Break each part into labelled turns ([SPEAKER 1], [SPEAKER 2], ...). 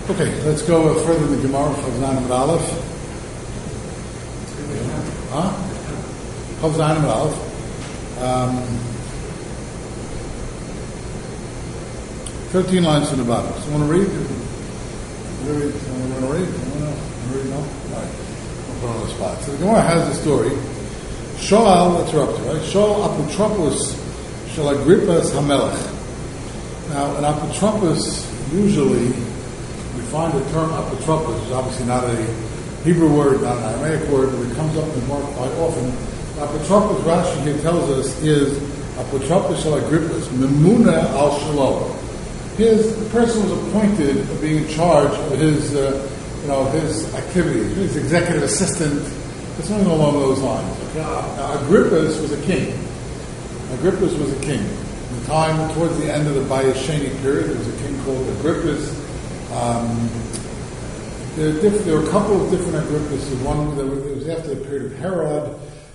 [SPEAKER 1] Okay, let's go further in the Gemara, Chavzanim and Aleph. Chavzanim and Aleph. 13 lines from the bottom. So want to read? Want to read? No? Right. We'll put on the spot. So the Gemara has the story. Shoal, that's right? Shoal Apotropos Shel Agrippas HaMelech. Now, an Apotropos, usually, we find the term Apotropos, which is obviously not a Hebrew word, not an Aramaic word, but it comes up in the Gemara quite often. Apotropos, Rashi here tells us, is Apotropos Shel Agrippas, Memuna al Shalom. The person was appointed to be in charge of his activities, his executive assistant, something along those lines. Okay? Now, Agrippas was a king. Agrippas was a king. In the time, towards the end of the Bayesheni period, there was a king called Agrippas. There were a couple of different Agrippas. One that was after the period of Herod,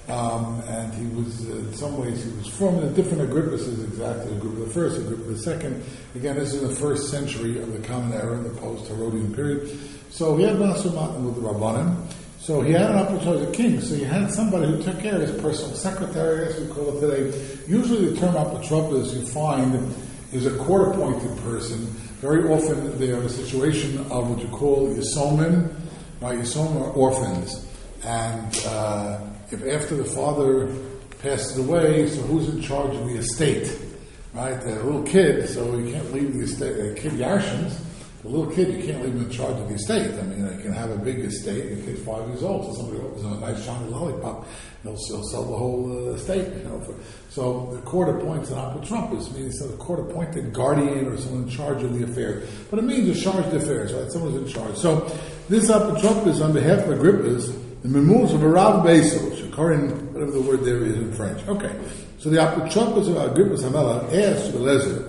[SPEAKER 1] and he was, in some ways, he was forming the different Agrippas exactly. Agrippa the first, Agrippa the second. Again, this is in the first century of the Common Era, in the post-Herodian period. So he had Master Matan with the Rabbanim. So he had an opportunity as a king. So he had somebody who took care of his personal secretary, as we call it today. Usually the term apotropos you find is a court-appointed person. Very often they are a situation of what you call yisomim. Right? Yisomim are orphans. And if after the father passes away, so who's in charge of the estate? Right? The little kid, so you can't leave the estate. A kid yarshins. The little kid, you can't leave him in charge of the estate. I mean, they can have a big estate, and the kid's 5 years old, so somebody opens a nice shiny lollipop, they'll sell the whole estate, So the court appoints an apotropos, meaning so the court appointed guardian or someone in charge of the affair. But it means a charge d'affaires, right? Someone's in charge. So this apotropos, on behalf of Agrippas, the memours of a Rav Beisel, Shakarin, whatever the word there is in French. Okay. So the apotropos of Agrippas Hamela asked Eliezer,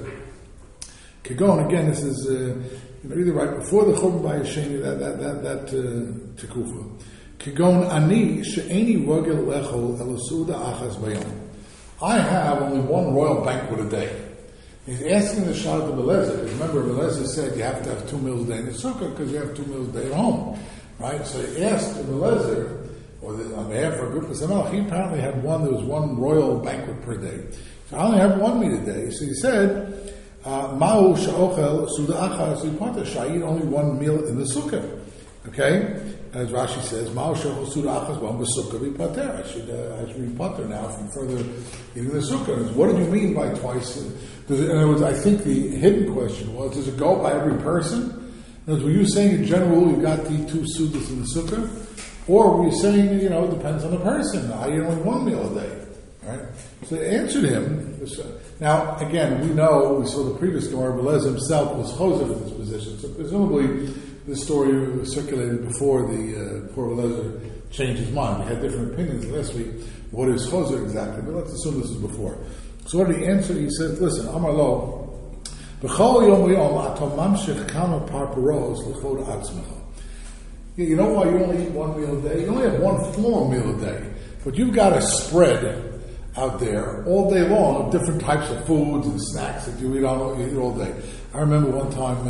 [SPEAKER 1] Kagon, again, this is either right before the Churban Bayesheni, that tekufa. Kagon ani she'eni rogel lechol elasuda achas bayom. I have only one royal banquet a day. He's asking the shot of Eliezer. Remember, Eliezer said you have to have 2 meals a day in the sukkah because you have 2 meals a day at home, right? So he asked Eliezer, on behalf of Agrippas HaMelech, he apparently had there was one royal banquet per day. So I only have 1 meal a day. So he said, Ma'u sha'ochel suda achas lipata. Shall I eat only 1 meal in the sukkah? Okay? As Rashi says, Ma'u sha'ochel suda achas one b'sukkah lipater. I should be pater now from further eating the sukkah. What did you mean by twice? In other words, I think the hidden question was, does it go by every person? In other words, were you saying in general you've got the 2 sudas in the sukkah? Or were you saying, it depends on the person. I eat only 1 meal a day. Right? So they answered him. Now, again, we saw the previous Gemara, Eliezer himself was choser in this position. So presumably, this story was circulated before Eliezer changed his mind. We had different opinions last week. What is choser exactly? But let's assume this is before. So what did he answer? He said, listen, Amar lo, b'chol yom v'yom atom mamshech kama parparos l'chod atzmecha. You know why you only eat 1 meal a day? You only have 1 full meal a day. But you've got a spread out there all day long of different types of foods and snacks that you eat all day. I remember one time,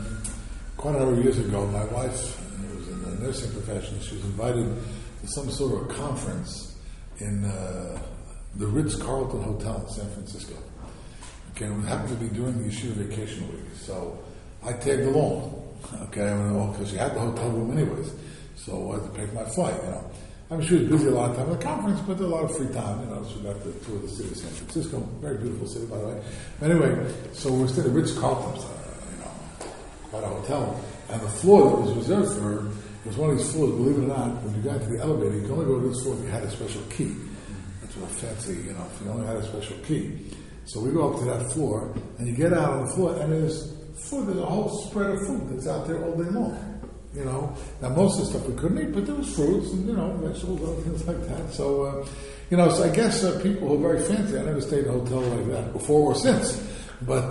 [SPEAKER 1] quite a number of years ago, my wife, who was in the nursing profession, she was invited to some sort of a conference in the Ritz-Carlton Hotel in San Francisco. Okay, it happened to be during the Yeshiva vacation week, so I tagged along. Okay, because she had the hotel room anyways, so I had to pay for my flight, I mean, she was busy a lot of time at the conference, but there was a lot of free time, so we got to tour the city of San Francisco. Very beautiful city, by the way. Anyway, so we're staying at Ritz-Carlton, quite a hotel, and the floor that was reserved for her was one of these floors, believe it or not, when you got to the elevator, you could only go to this floor if you had a special key. That's what fancy, if you only had a special key. So we go up to that floor, and you get out on the floor, and there's a whole spread of food that's out there all day long. Now most of the stuff we couldn't eat, but there was fruits and, vegetables and things like that. So, so I guess people who are very fancy, I never stayed in a hotel like that before or since. But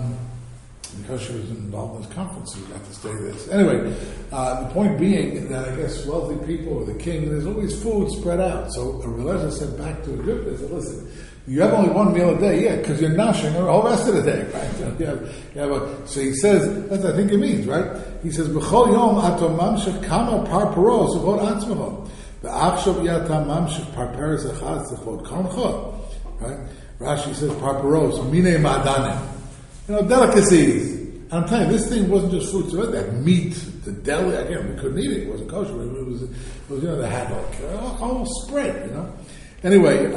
[SPEAKER 1] because she was involved in this conference, we got to stay there. So anyway, the point being that I guess wealthy people or the king, there's always food spread out. So Eliezer said back to Agrippa, he said, listen, You have only one meal a day, because you're noshing the whole rest of the day, right? So he says, that's I think it means, right? He says, B'chol yom ato mamshech kama par paros uvod atzmecho. V'achshav yata mamshech par paras echad zechod koncha. Right? Rashi says, par paros, mine ma'adanim. Delicacies. And I'm telling you, this thing wasn't just fruits, right? That meat, the deli, again, we couldn't eat it. It wasn't kosher. It was they had like a whole spread, Anyway,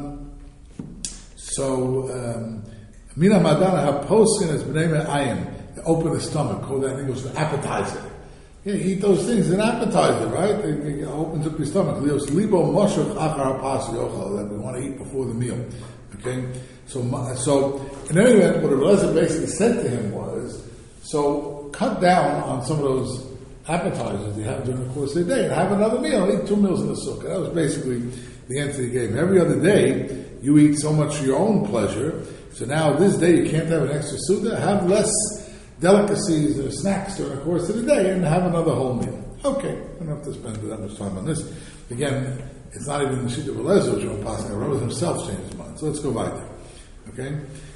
[SPEAKER 1] Mina Madana have poskin as b'nei me'ayim. Open the stomach. Call that, I think it was an appetizer. Yeah, you eat those things, an appetizer, right? It opens up your stomach. Lios libo moshach achar ha'pas yochal, that we want to eat before the meal. Okay? So in any event, what Rebbe basically said to him was, so cut down on some of those appetizers you have during the course of the day and have another meal. Eat 2 meals in the sukkah. That was basically the answer he gave him. Every other day, you eat so much for your own pleasure. So now this day you can't have an extra suda. Have less delicacies or snacks during the course of the day and have another whole meal. Okay, I don't have to spend that much time on this. Again, it's not even the Shita Belezer which I'm passing. Rebbe himself changed his mind. So let's go by there. Okay?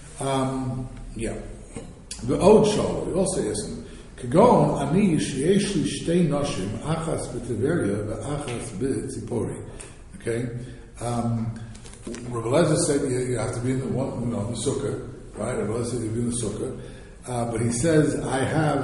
[SPEAKER 1] The Od Shol, we also ask him, Kagon ani sheyesh li shtei noshim, achas b'Tiberia v'achas b'Tzipori. Okay? Rebbe Lezer said you have to be in the one, the sukkah, right? Rebbe Lezer said you have to be in the sukkah. But he says, I have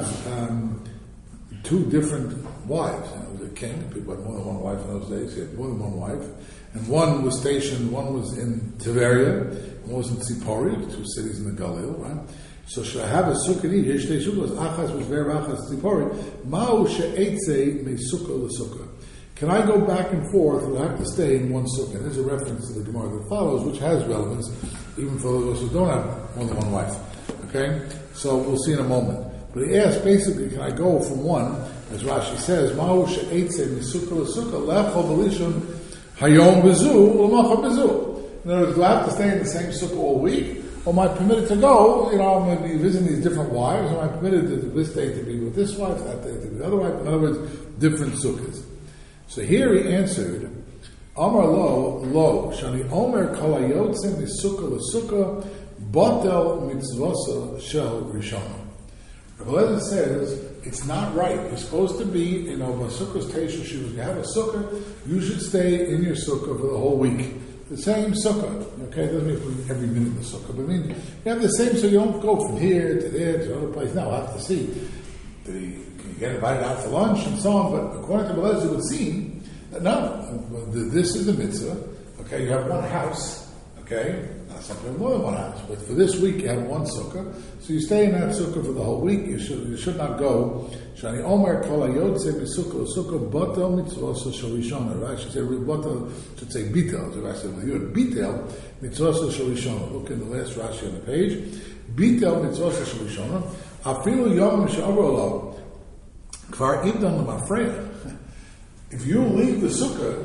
[SPEAKER 1] 2 different wives. He was a king. People had more than one wife in those days. He had more than one wife. And one was stationed, one was in Tiberia, one was in Tzipori, 2 cities in the Galil, right? So should I have a sukkah? Yesh shtei sukkahs. Achas was ver achas Tzipori. Ma'u she'etzei me sukkah l'sukkah. Can I go back and forth, or do I have to stay in one sukkah? There's a reference to the Gemara that follows, which has relevance, even for those who don't have more than one wife. Okay? So we'll see in a moment. But he asked, basically, can I go from one, as Rashi says, Ma'u she'etzei me sukkah l'sukkah, le'echol b'lishon hayom b'zu, u'l'macha b'zu. In other words, do I have to stay in the same sukkah all week? Or am I permitted to go, I'm going to be visiting these different wives, or am I permitted to this day to be with this wife, that day to be with the other wife? In other words, different sukkahs. So here he answered, Amar lo, shani omer kol hayotze misukkah l'sukkah, batel mitzvosa shel rishon. Rebbe Lezer says, it's not right. You're supposed to be in a sukkah's teisha shoes. You have a sukkah, you should stay in your sukkah for the whole week. The same sukkah. Okay, it doesn't mean every minute in the sukkah, but I mean, you have the same, so you don't go from here to there to another place. Now, I have to see. Can you get invited out for lunch and so on? But according to Rebbe Lezer, it would seem that no, this is the mitzvah. Okay, you have one house. Okay, not something more than one house, but for this week you have one sukkah, so you stay in that sukkah for the whole week. You should not go. Shani Omer Kol Hayotze B'Sukkah Sukkah Batel Mitzvosa Shalishona. Right? Should say Batel. Should say Bitel. So I said, well, you're Bitel Mitzvosa Shalishona. Look in the last Rashi on the page. Bitel Mitzvosa Shalishona. Afilu Yom She'Avrolo Kvar Ibdan L'Mafreya. If you leave the sukkah,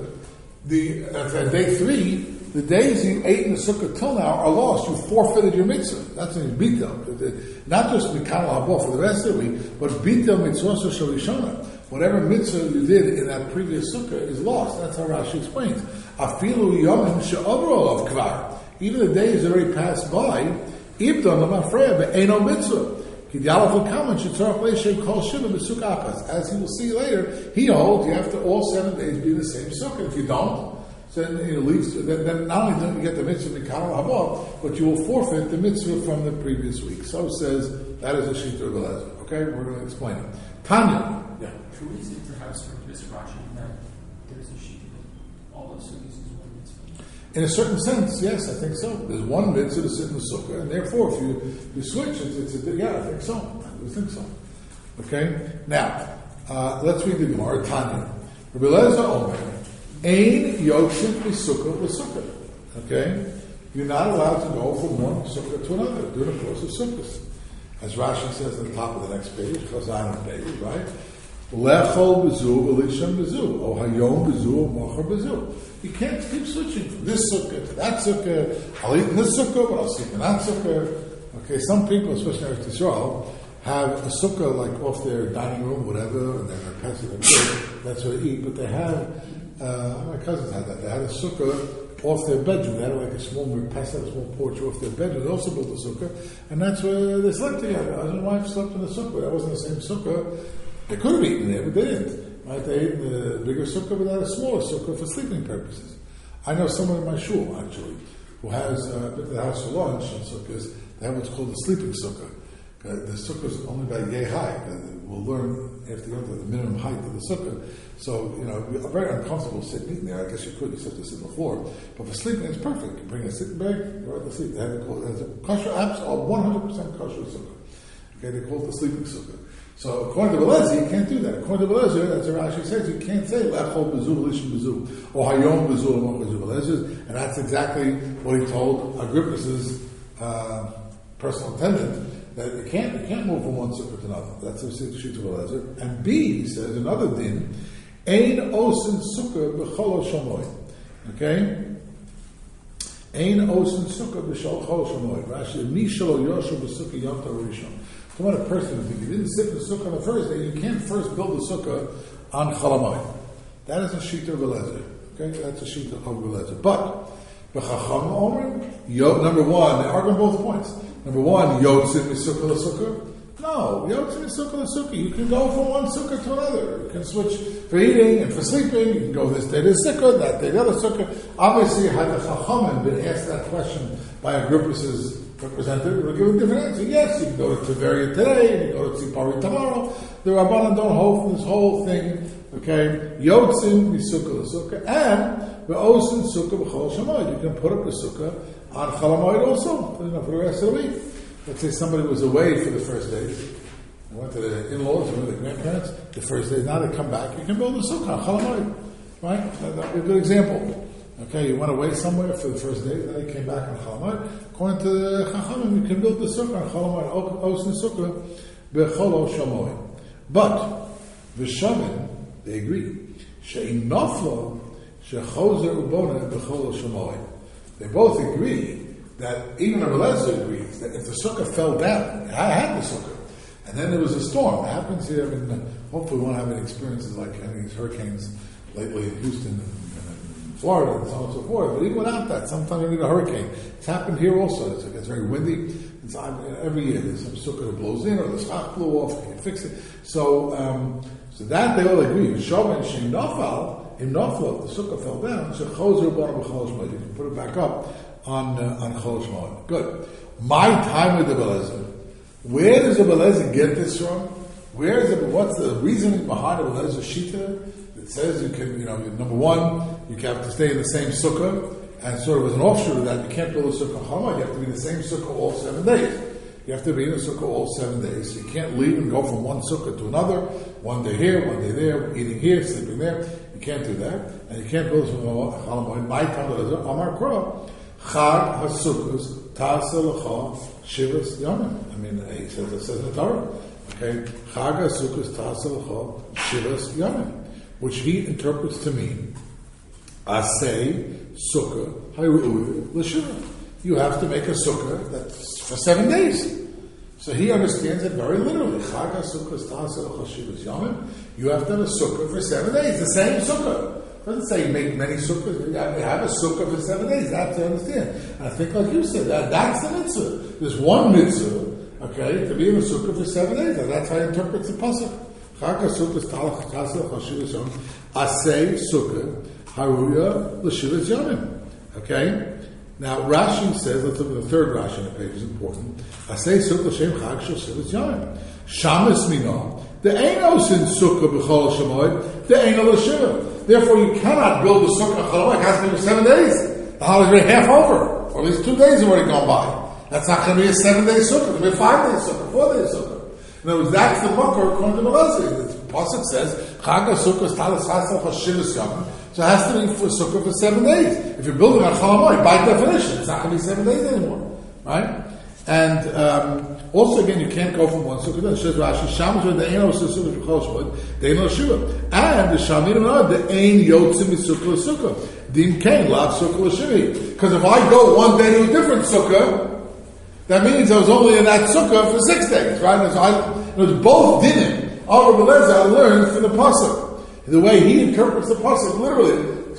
[SPEAKER 1] at day 3. The days you ate in the sukkah till now are lost. You forfeited your mitzvah. That's in bitel. Not just mikal haba for the rest of the week, but bitel mitzvah shalishona. Whatever mitzvah you did in that previous sukkah is lost. That's how Rashi explains. Afilu yomim she'avro of kvar. Even the days that already passed by, ibdan l'mafreya be'eno mitzvah. As he will see later, he holds you have to all 7 days be in the same sukkah. If you don't, so then not only don't you get the mitzvah mikal haba, but you will forfeit the mitzvah from the previous week. So says that is a shita of Rebbe Lezer. Okay, we're going to explain it. Tanya, yeah.
[SPEAKER 2] True, is it perhaps for this Rashi that there's a shita that all of sukkahs is one mitzvah?
[SPEAKER 1] In a certain sense, yes, I think so. There's one mitzvah to sit in the sukkah, and therefore, if you switch, I think so. I think so. Okay, now let's read the Gemara. Tanya, Rebbe Lezer Omer. Ein yotzim misukkah l'sukkah. Okay? You're not allowed to go from one sukkah to another during the course of sukkahs. As Rashi says at the top of the next page, Chazan page, right? Lechol b'zu v'lisham b'zu, o hayom b'zu, o mocher b'zu. You can't keep switching from this sukkah to that sukkah. I'll eat in this sukkah, but I'll sleep in that sukkah. Okay, some people, especially in Eretz Yisrael, have a sukkah like off their dining room, whatever, and they're passing their kids. That's where they eat, but they have my cousins had that. They had a sukkah off their bedroom. They had like a small merpesa, a small porch off their bedroom. They also built a sukkah, and that's where they slept together. Husband and wife slept in the sukkah. That wasn't the same sukkah. They could have eaten there, but they didn't. Right? They ate in the bigger sukkah, but they had a smaller sukkah for sleeping purposes. I know someone in my shul, actually, who has been to the house for lunch in sukkahs. They have what's called a sleeping sukkah. The sukkah is only about yay high. We'll learn after you go to the minimum height of the sukkah. So, you're very uncomfortable sitting eating there. I guess you could. You have to sit on the floor. But for sleeping, it's perfect. You bring a sitting bag, you're right to sleep. They have it called, a kosher, apps are 100% kosher sukkah. Okay, they call it the sleeping sukkah. So, according to Belezer, you can't do that. According to Belezer, as Rashi says, you can't say lechol bezu lishim bezu or hayom bezu l'moch bezu Belezer, and that's exactly what he told Agrippus's personal attendant. That you can't move from one sukkah to another. That's a sheet of Belezer. And B, he says, another din, ein osin sukkah b'chol shamoy. Okay? Ein osin sukkah b'chol shamoy. Rashi, mi shelo yoshu b'sukkah yom rishon. So when a person, if you didn't sit in the sukkah on the first day, you can't first build the sukkah on chalamoy. That is a sheet of Belezer. Okay? That's a sheet of Belezer. But, b'chacham omer, number one, they argue on both points. Number one, yotzim misukkah l'sukkah. No, yotzim misukkah l'sukkah. You can go from one sukkah to another. You can switch for eating and for sleeping. You can go this day to the sukkah, that day the other sukkah. Obviously, had the Chachamim been asked that question by Agrippus's representative, they would give a different answer. Yes, you can go to Tveria today, and you go to Tzipari tomorrow. The Rabbanan don't hold from this whole thing. Okay, yotzim misukkah l'sukkah, and ve'osin sukkah b'chol shamoy. You can put up the sukkah on Chalamoid also, for the rest of the week. Let's say somebody was away for the first day. They went to the in-laws or the grandparents. The first day, now they come back. You can build a sukkah on Chalamoid. Right? That would be a good example. Okay, you went away somewhere for the first day, then you came back on Chalamoid. According to the Chachamim, you can build the sukkah on Chalamoid. Osin sukkah b'cholo shamoy. But, v'shamim, they agree. She'in noflo she'chozer ubona b'cholo shamoy. They both agree that even Belezer agrees that if the sukkah fell down, I had the sukkah, and then there was a storm. It happens here. Hopefully we won't have any experiences like any of these hurricanes lately in Houston and Florida and so on and so forth. But even without that, sometimes you need a hurricane. It's happened here also. It's very windy. Every year there's some sukkah that blows in or the schach blew off. You can fix it. So that they all agree. Shom and Shem Nofal. In Noflo, the sukkah fell down. So Chozer Bona b'Chol Shmoed. You can put it back up on Chol Shmoed. Good. My time with the Belezer. Where does the Belezer get this from? What's the reasoning behind the Belezer Shita? It says you can, number one, you have to stay in the same sukkah, and sort of as an offshoot of that, you can't build a sukkah Chama. You have to be in the same sukkah all 7 days. You have to be in the sukkah all 7 days. So you can't leave and go from one sukkah to another. One day here, one day there, eating here, sleeping there. You can't do that. And you can't build from Chalamoid. My time is Amar Kra. Chag HaSukkos Ta'aseh L'cha Shivas Yomim. He says it in the Torah. Okay? Chag HaSukkos Ta'aseh L'cha Shivas Yomim. Which he interprets to mean Aseh Sukkah Hayru'u L'Shiva. You have to make a sukkah that's for 7 days. So he understands it very literally. Chag HaSukkos Ta'aseh L'cha Shivas Yomim. You have to have a sukkah for 7 days. The same sukkah. It doesn't say make many sukkahs. You have a sukkah for 7 days. That's to understand. And I think, like you said, that's the mitzvah. There's one mitzvah, okay, to be in a sukkah for 7 days. And that's how he interprets the pasuk. Chag HaSukkos Ta'aseh L'cha Shivas Yomim. Aseh Sukkah Haruya L'Shivas Yomim. Okay? Now, Rashi says, let's look at the third Rashi on the page, it's important. Aseh Sukkah Shem Chag Shel Shivas Yomim. Shamas Mino. The Einos in Sukkah B'chol Shemoed. The Eino L'Shiva. Therefore, you cannot build a sukkah Chalamoid. It has to be 7 days. The holiday's already half over. Or at least 2 days have already gone by. That's not going to be a 7-day sukkah. It's going to be a 5-day sukkah, 4-day sukkah. In other words, that's the makor according to Belezer. The pasuk says, Chag HaSukkos Ta'aseh L'cha Shivas Yomim. So it has to be for sukkah for 7 days. If you're building on Chalamoid, by definition, it's not going to be 7 days anymore. Right? And also, again, you can't go from one sukkah to another. It says Rashi, Shamash the Eino Sukkah B'chol Shemoed, the Eino L'Shiva. And the Shamir Menard, the Ein Yotzim Misukkah L'Sukkah. Din Kain, Lav Sukkah L'Shivi. Because if I go one day to a different sukkah, that means I was only in that sukkah for 6 days, right? So both dinim. Our Belezer learned from the pasuk. The way he interprets the pasuk, literally,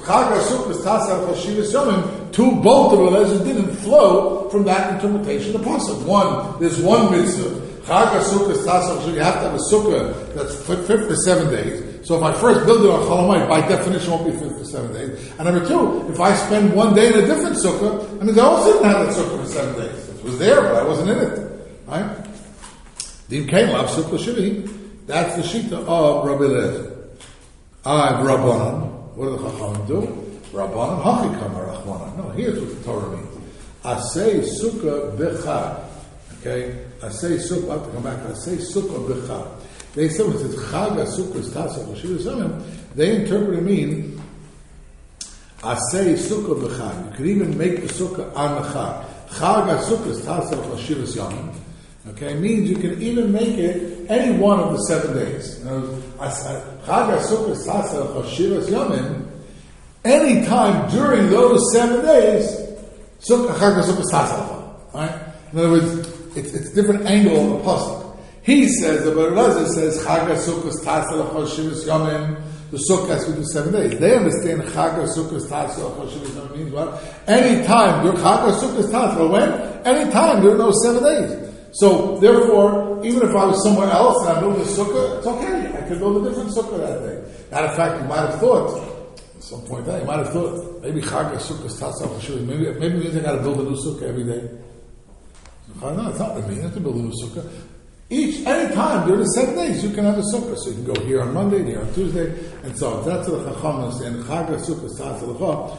[SPEAKER 1] Chag HaSukkos Tasal Chashivas Yomim, to both of the legends didn't flow from that interpretation of the pasuk. One, there's one mitzvah. Chag HaSukkos Tasal Chashivas, you have to have a sukkah that's fit for 7 days. So if I first build it on Chol Hamoed, by definition it won't be fit for 7 days. And number two, if I spend 1 day in a different sukkah, I mean, I also didn't have that sukkah for 7 days. It was there, but I wasn't in it. Right? Din Kain Lav Sukkah Shivi, that's the shita of Rabbi Eliezer. Rabbanan, what do the Chachamim do? Rabbanan Hachikam Rachmanan. No, here's what the Torah means. Asay Sukkah B'chad. Okay? Asay Sukkah, I have to come back. Asay Sukkah B'chad. They say when it says Chag HaSukkos Tasal Chashivas Yomim, they interpret it mean Asay Sukkah B'chad. You could even make the Sukkah on the Chag. Chag HaSukkos Tasal Chashivas Yomim. Okay, means you can even make it any one of the 7 days. Chag HaSukkos Tasal Chashivas Yomim, any time during those 7 days, Chag HaSukkos Tasal. Right? In other words, it's a different angle of the pasuk. He says, the Baruch says, Chag HaSukkos Tasal Chashivas Yomim, the sukkah has to do 7 days. They understand Chag HaSukkos Tasal Chashivas Yomim means what? Any time during Chag HaSukkos Tasal, when? Any time during those 7 days. So, therefore, even if I was somewhere else and I built a sukkah, it's okay. I could build a different sukkah that day. Matter of fact, you might have thought, at some point you might have thought, maybe Chag HaSukkos Tasal Chashivas, maybe means I got to build a new sukkah every day. No, it's not what it means. You have to build a new sukkah. Any time during the 7 days, you can have a sukkah. So you can go here on Monday, here on Tuesday, and so on. That's what the Chacham understand. Chag HaSukkos Tasal L'cha,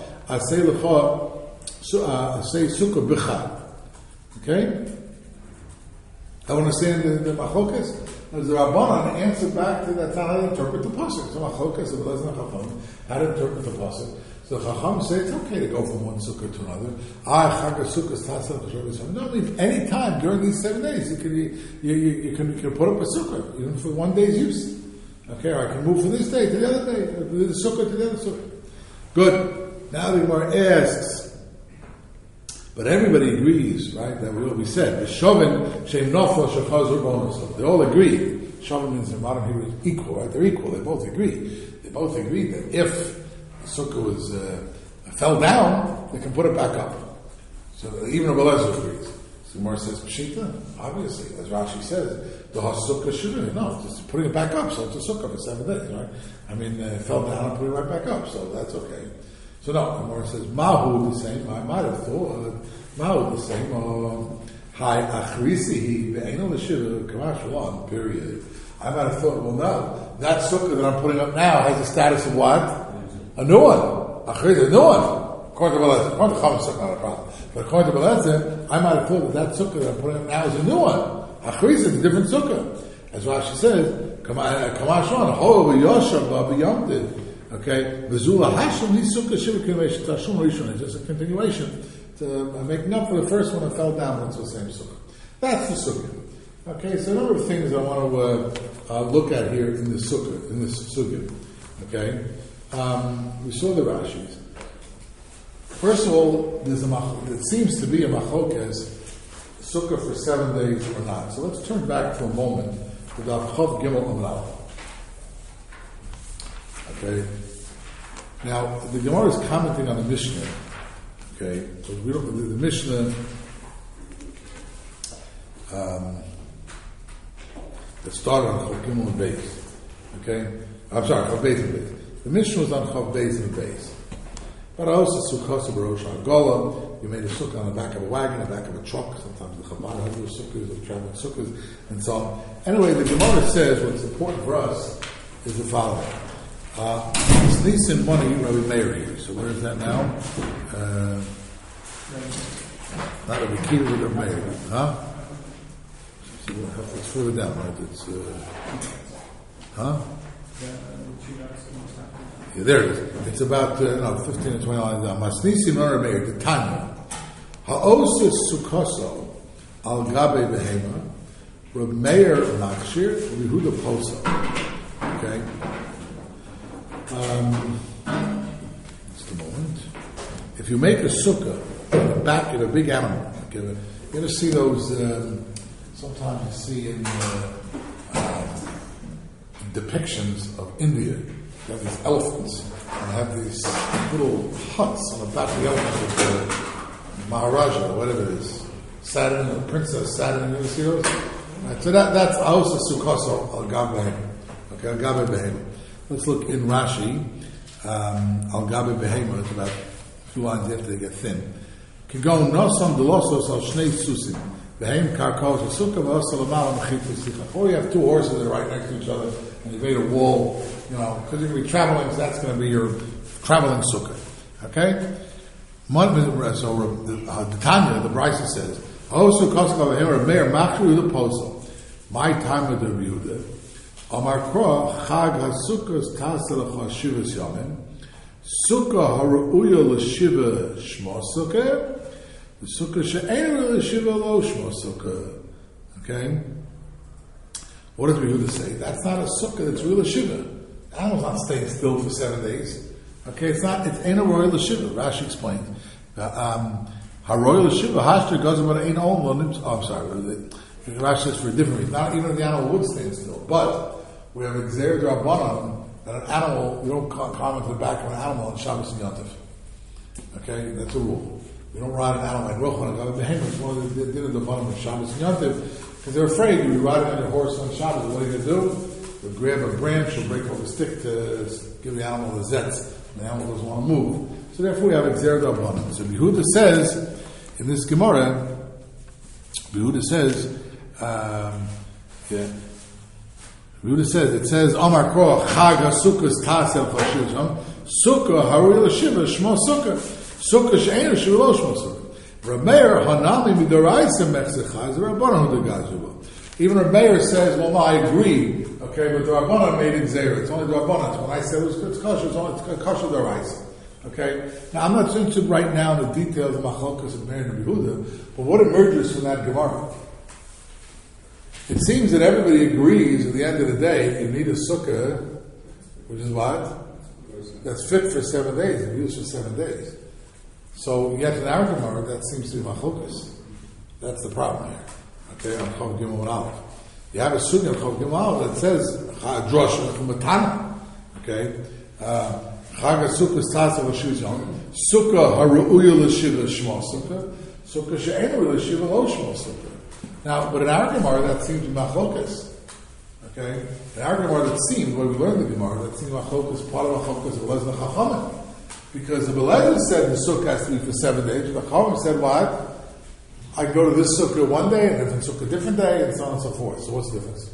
[SPEAKER 1] Asay Sukkah B'chad. Okay? I understand the Machokas. As the Rabbanan answer back to that, how to interpret the pasuk. So Machokas of Elazar and Chacham, how to interpret the pasuk. So Chacham say it's okay to go from one sukkah to another. Chag HaSukkos Tasal Chashivas Yomim. No, means any time during these 7 days you can put up a sukkah even for 1 day's use. Okay, or I can move from this day to the other day, the sukkah to the other sukkah. Good. Now the Gemara asks. But everybody agrees, right, that what we said, Shovin, Shem Nofel, Shechazur Bonus. They all agree. Shovin means in modern Hebrew is equal, right? They're equal. They both agree. They both agree that if the sukkah was, fell down, they can put it back up. So even Rabbi Eliezer agrees. So Gemara says, Pshita, obviously, as Rashi says, the sukkah shouldn't. No, just putting it back up, so it's a sukkah for 7 days, right? I mean, it fell down and put it right back up, so that's okay. So no, the Gemara says, Mahu the same, I might have thought, Mahu the same, Hi Achrisihi, Ve'eno L'Shiva, Kamash 1, period. I might have thought, well no, that sukkah that I'm putting up now has the status of what? A new one. Achrisi, a new one. According to Belezah. According to Chama sukkah, not a problem. But according to Belezah, I might have thought that sukkah that I'm putting up now is a new one. Achrisi is a different sukkah. As Rashi says, Kamash 1, Ho V'Yoshav V'Yamtiv. Okay, V'zula Hashem Sukkah Shiva Kinvei Tashum Rishon. It's just a continuation to making up for the first one that fell down into the same sukkah. That's the sukkah. Okay, so a number of things I want to look at here in this sukkah. Okay, we saw the Rashis. First of all, it seems to be a machokes sukkah for 7 days or not. So let's turn back for a moment to the Chav Gimel Amral. Okay. Now, the Gemara is commenting on the Mishnah. Okay, so we don't believe the Mishnah. That started on Chav Gimel and Beis. Okay, I'm sorry, Chav Beis and Beis. The Mishnah was on Chav Beis and Beis. But also Sukkah Barosh Argola. You made a sukkah on the back of a wagon, the back of a truck. Sometimes the Chabad has those sukkahs, the traveling sukkahs, and so on. Anyway, the Gemara says what's important for us is the following. Nisan money, Rabbi Meir here. So where is that now? Not Rabbi Kiva, but Rabbi Meir. Huh? It's further down, right? It's, huh? Yeah, there it is. It's about 15 or 20 lines down. Masnisim Rabbi Meir, the Tanya. Ha'osus Sukkoso al Gabe Behema, Rabbi Meir Makshir, Rabbi Huda Poso. Okay? Just a moment. If you make a sukkah on the back of a big animal, like you ever see those? Sometimes you see in depictions of India, You have these elephants, and have these little huts on the back of the elephants with the Maharaja, or whatever it is. Saturn, the princess Saturn, you see those? Right, so that's Aosa Sukkoso al Gabe. Okay, al Gabe Behema. Let's look in Rashi. Al Gabe Behema, it's about a few lines after they get thin. Kigon Nosam Delosos al Shnei Susim. Behem Karkos Sukkah V'osal Amal Mechit V'sicha. Or you have two horses that are right next to each other, and you made a wall, because you're going to be traveling, so that's going to be your traveling sukkah. Okay? So the Tanya, the Brisa says, Osu Koska V'hem Meir Machru L'Posel. My time with the Yehuda. Amar Kroa Chag HaSukkos Tasel Shivas Yomim. Sukkah Haruya L'Shiva Shmo Sukkah. The Sukkah She'enu L'Shiva Lo Shmo Sukkah. Okay? What does Yehuda say? That's not a Sukkah, that's real L'Shiva. Animal's not staying still for 7 days. Okay, it's ain't a royal L'Shiva. Rashi explains. Haroyal L'Shiva Hashtra goes about ain't all. I'm sorry. Rashi says for a different reason. Not even if the animal would stand still. But we have Xer D'Rabbanan that an animal, you don't climb into the back of an animal on Shabbos and Yontif. Okay, that's a rule. You don't ride an animal like Rochon. It's one of the dinner D'Rabbanan on Shabbos and Yontif because they're afraid you'll be riding on your horse on Shabbos. What are you going to do? You'll grab a branch, you'll break off a stick to give the animal the zetz. And the animal doesn't want to move. So therefore we have Xer D'Rabbanan. So Yehuda says in this Gemara, Yehuda says, it says, Amar Kroach Chag HaSukkos Tasel Chashivsham Sukkah Harui L'Shiva Shmo Sukkah Sukkah She'enu Shiva Lo Shmo Sukkah Rameir Hanami Midoraisa Mechzechaz Rabbanan Hu Degazuba. Even Rameir says, well, no, I agree, okay, but the Rabbanan made it Xer. It's only the Rabbanan. When I said it's kosher, it's only kosher Doraisa. Okay? Now, I'm not interested right now in the details of Machlokas of Meir and Yehuda, but what emerges from that Gemara? It seems that everybody agrees at the end of the day you need a sukkah, which is what? That's fit for 7 days, and used for 7 days. So yet in our Gemara, that seems to be machlokas. That's the problem here. Okay, on Chav Gimel and Aleph. You have a sunnah of Chav Gimel and Aleph that says Drosha from a Tana. Okay, Chag HaSukkos Tasel L'Shivas Sukkah Haruya L'Shiva Shmo Sukkah Sukkah She'enu L'Shiva Lo Shmo Sukkah. Now, but in our Gemara, that seems to be machlokas. Okay? In our Gemara, that seems, when we learned the Gemara, that seems machlokas, part of machlokas of Elazar Chachamim. Because the Elazar said the sukkah has to be for 7 days, the Chachamim said what? I go to this sukkah one day, and different sukkah different day, and so on and so forth. So what's the difference?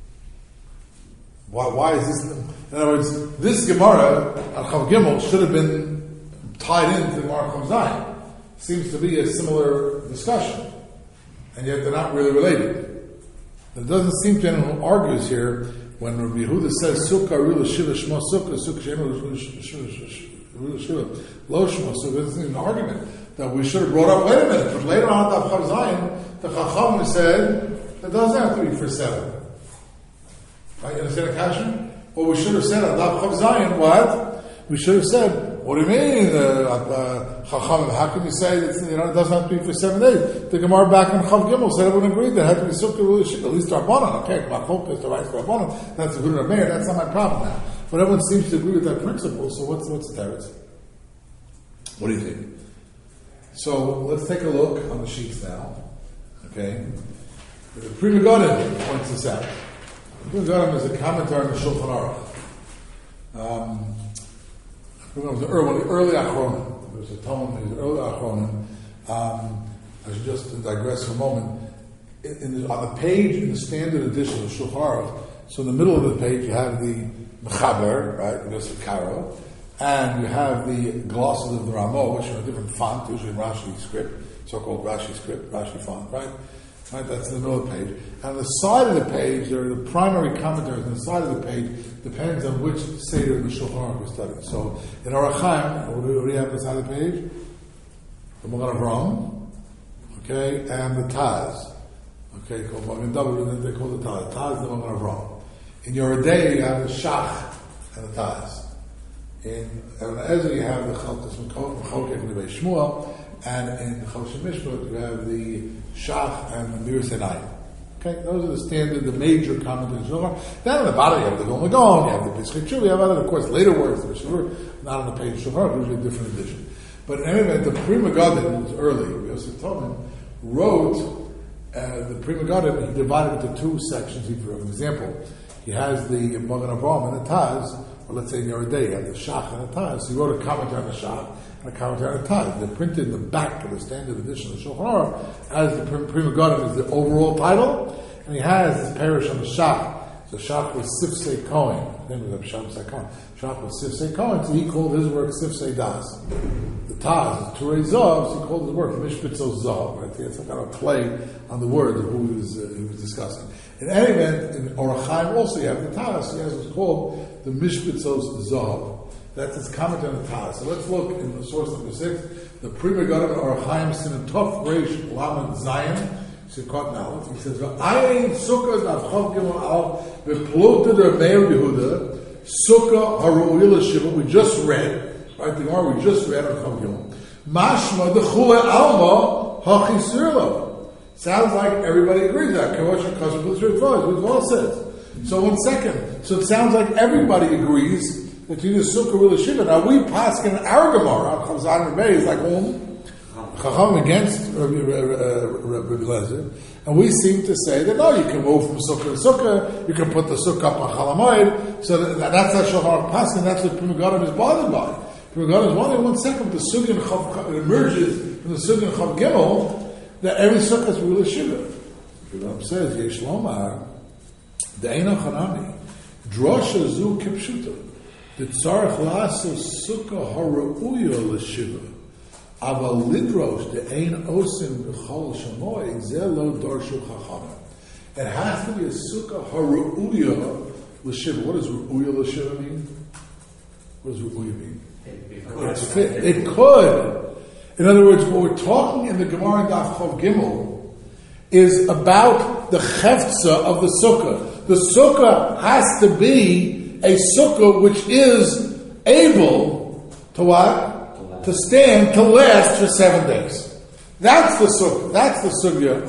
[SPEAKER 1] Why is this? In other words, this Gemara, Chav Gimel, should have been tied into the Gemara Chav Zayin. Seems to be a similar discussion. And yet they're not really related. There doesn't seem to anyone who argues here when Rabbi Yehuda says Sukkah Rila Shiva Shmo Sukkah Sukkah Shemo Shiva Lo Shmo Sukkah. There's an argument that we should have brought up. Wait a minute, but later on at Chav Zayin, the Chacham said it doesn't have to be for 7. Right? You understand the question? What we should have said at Chav Zayin, what? We should have said, what do you mean, Chacham? How can you say that it doesn't have to be for 7 days? The Gemara back in Chav Gimel said everyone agreed that it had to be Sukkah Rila Shiva, at least Rabbanan. Okay, Machlokas, the right Rabbanan. That's a good Rameir. That's not my problem now. But everyone seems to agree with that principle. So what's the teretz? What do you think? So let's take a look on the sheets now. Okay, the Pri Megadim points this out. The Pri Megadim is a commentary on the Shulchan Aruch. It was the early Achronim. There was a Talmud, it was the early Achronim. I should just digress for a moment. On the page in the standard edition of Shulchan Aruch, so in the middle of the page you have the Mechaber, right, just the Karo, and you have the glosses of the Ramo, which are a different font, usually in Rashi script, so-called Rashi script, Rashi font, right? Right, that's in the middle of the page. And on the side of the page, there are the primary commentaries on the side of the page, depends on which Seder in the Shulchan Aruch we're studying. So, in Orach Chaim, what do we have on the side of the page? The Magen Avraham, okay, and the Taz. Okay, called Magen David, they call the Taz. Taz, the Magen Avraham. In Yoredei, you have the Shach and the Taz. In Even HaEzer, you have the Chalkas Mechokek and the Beis Shmuel. And in Choshen Mishpat, you have the Shach and the Mir Sinai. Okay, those are the standard, the major commentaries. Then on the bottom you have the Vilna Gaon, you have the Pischei Teshuva, you have other, of course, later works, the Shur, not on the page of Shulchan, usually a different edition. But in any event, the Pri Megadim, who was early, Yosef Tolman, wrote the Pri Megadim, he divided it into two sections. For example, he has the Magen Avraham and the Taz, or let's say in your day, he had the Shach and the Taz. So he wrote a commentary on the Shach and a commentary on the Taz. They're printed in the back of the standard edition of the Shulchan Aruch as the Pri Megadim is the overall title, and he has his parish on the Shach. So Shach was Sifsei Cohen. His name was Sifsei Cohen. Shach was Sifsei Cohen, so he called his work Sifsei Das. The Taz, the Turei Zav, so he called his work Mishpitzo Zav. Right? It's some kind of play on the word of who he was discussing. In any event, in Orach Chaim also you have the Taz. He has what's called the Mishpitzos Zav. That's his commentary on the Taz. So let's look in the source number 6. The Pri Megadim Orach Chaim Siman Tov Reish Lamed Zayin. He says, "V'ayin sukkah navchav gimel al v'pluta der Meir Yehuda sukkah haru'il l'shiva." We just read, right? The Gemara we just read on Chav Gimel. Mashma dechule alma hachisirlo. Sounds like everybody agrees that. We've all said. So 1 second. So it sounds like everybody agrees that you need a sukkah with a shiva. Now we pass in our Gemara on Chavzan and May is like Chacham against Rabbi Lezer, and we seem to say that no, you can move from sukkah to sukkah, you can put the sukkah up on Chalamoid, so that's not Shulchan Aruch Paskin, that's what Pri Megadim is bothered by. Pri Megadim is wondering 1 second, the sukkah in Chav, it emerges from the sukkah in Chav Gimel, that every sukkah is with a shiva. Pri Megadim says, Yesh Lomar, De'ena Chanami, Drosha Zu Kipshuta, the Tzarech Lasso Sukkah Hara'uya L'Shiva, Aval Lidrosh, De'en Osim B'chol Shamoy, Zelo Dorshu Chachamim. It has to be a sukkah Hara'uya L'Shiva. What does Ru'uya L'Shiva mean? What does Ru'uya mean? It's fit. It could. In other words, what we're talking in the Gemara Daf Chav Gimel is about the chefza of the sukkah. The sukkah has to be a sukkah which is able to what? To stand, to last for 7 days. That's the sukkah. That's the sukkah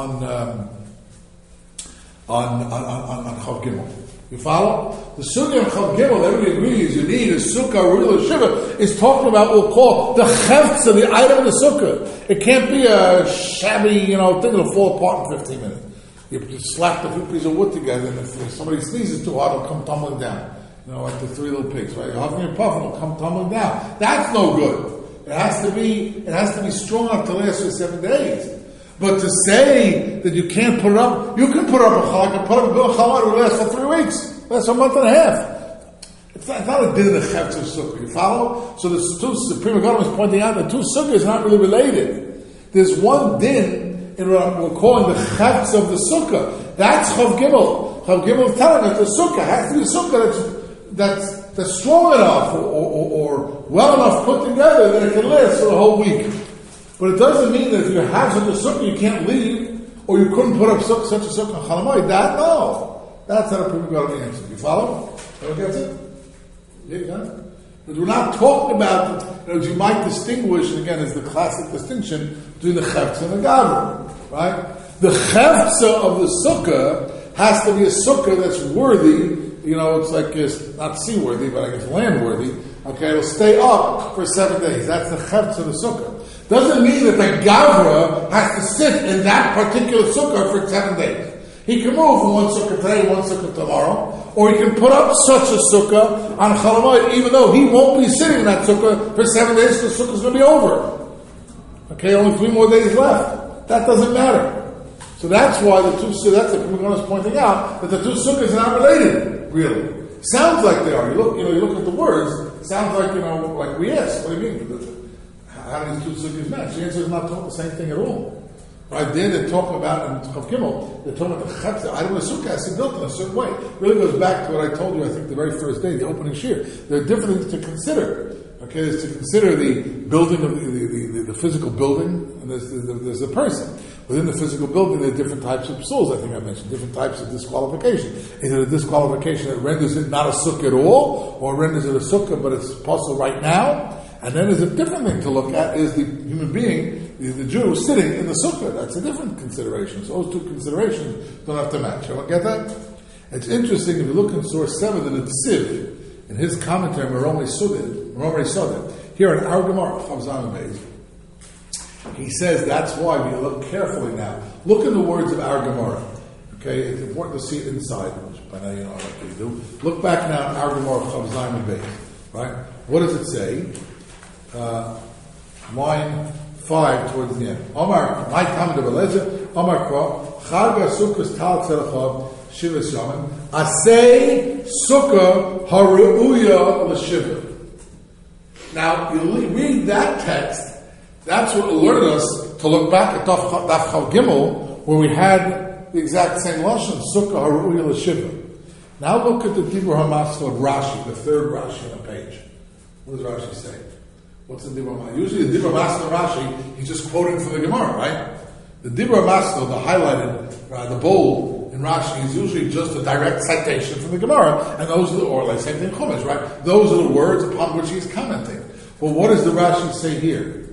[SPEAKER 1] on Chav Gimel. You follow? The sukkah in Chav Gimel, everybody agrees you need a sukkah, real shiva, is talking about what we'll call the chefza, the item of the sukkah. It can't be a shabby, thing that'll fall apart in 15 minutes. You just slap the few pieces of wood together, and if somebody sneezes too hard, it'll come tumbling down. Like the 3 little pigs, right? You're huffing and puffing, it'll come tumbling down. That's no good. It has to be strong enough to last for 7 days. But to say that you can't put it up, you can put up a chalak, put up a chalak, it will last for 3 weeks. That's a month and a half. It's not a din of the chefz of sukkah. You follow? So the Pri Megadim is pointing out that 2 sukkahs are not really related. There's one din in what we're calling the chefz of the sukkah. That's Chav Gimel. Chav Gimel is telling us the sukkah has to be a sukkah that's strong enough or well enough put together that it can last for the whole week. But it doesn't mean that if you have such a sukkah you can't leave, or you couldn't put up such a sukkah on Chalamoid. No. That's how the Pri Megadim answers. You follow? Everyone gets it? Yeah. But we're not talking about, as you might distinguish, and again, it's the classic distinction between the chefza and the gavra, right? The chefza of the sukkah has to be a sukkah that's worthy. It's like it's not seaworthy, but I guess landworthy. Okay, it'll stay up for 7 days. That's the chefza of the sukkah. Doesn't mean that the gavra has to sit in that particular sukkah for 7 days. He can move from one sukkah today, one sukkah tomorrow, or he can put up such a sukkah on Chalamoid, even though he won't be sitting in that sukkah for 7 days, because the sukkah's going to be over. Okay, only 3 more days left. That doesn't matter. So that's why that's the Pri Megadim is pointing out that the 2 sukkahs are not related, really. Sounds like they are. You look at the words, it sounds like, like we asked, what do you mean? How do these 2 sukkahs match? The answer is not talking the same thing at all. Right there, they're talking about, in Chav Gimel, they're talking about the chefza. I don't know, sukkah has to be built in a certain way. It really goes back to what I told you, I think, the very first day, the opening shir. There are different things to consider. Okay, there's to consider the building of the physical building, and there's the person. Within the physical building, there are different types of psuls, I think I mentioned, different types of disqualification. Either a disqualification that renders it not a sukkah at all, or renders it a sukkah, but it's possible right now. And then there's a different thing to look at, is the human being, the Jew sitting in the sukkah. That's a different consideration. So those two considerations don't have to match. You get that? It's interesting if you look in source 7 in the Tziv, in his commentary, Meromei Sodeh, here in our Gemara, Chav Zayin Beis, he says that's why, if you look carefully now, look in the words of our Gemara. Okay, it's important to see it inside, which by now you know what you do. Look back now in our Gemara, Chav Zayin Beis, right? What does it say? Line 5 towards the end. Omar, my Talmud of Eliezer, Omar Kro, Chag HaSukkos Tal Tzelachav, Shivas Yomim, Asay Sukkah Haru'uya L'Shiva. Now, you read that text, that's what alerted us to look back at Daf Chav Gimel, where we had the exact same lashon, Sukkah Haru'uya L'Shiva. Now look at the Dibur HaMaskal of Rashi, the third Rashi on the page. What does Rashi say? What's the Dibur HaMaskal? Usually the Dibur HaMaskal of Rashi, he's just quoting from the Gemara, right? The Dibur HaMaskal, the highlighted, the bold in Rashi, is usually just a direct citation from the Gemara, and those are the, or like same thing in Chumash, right? Those are the words upon which he's commenting. Well, what does the Rashi say here?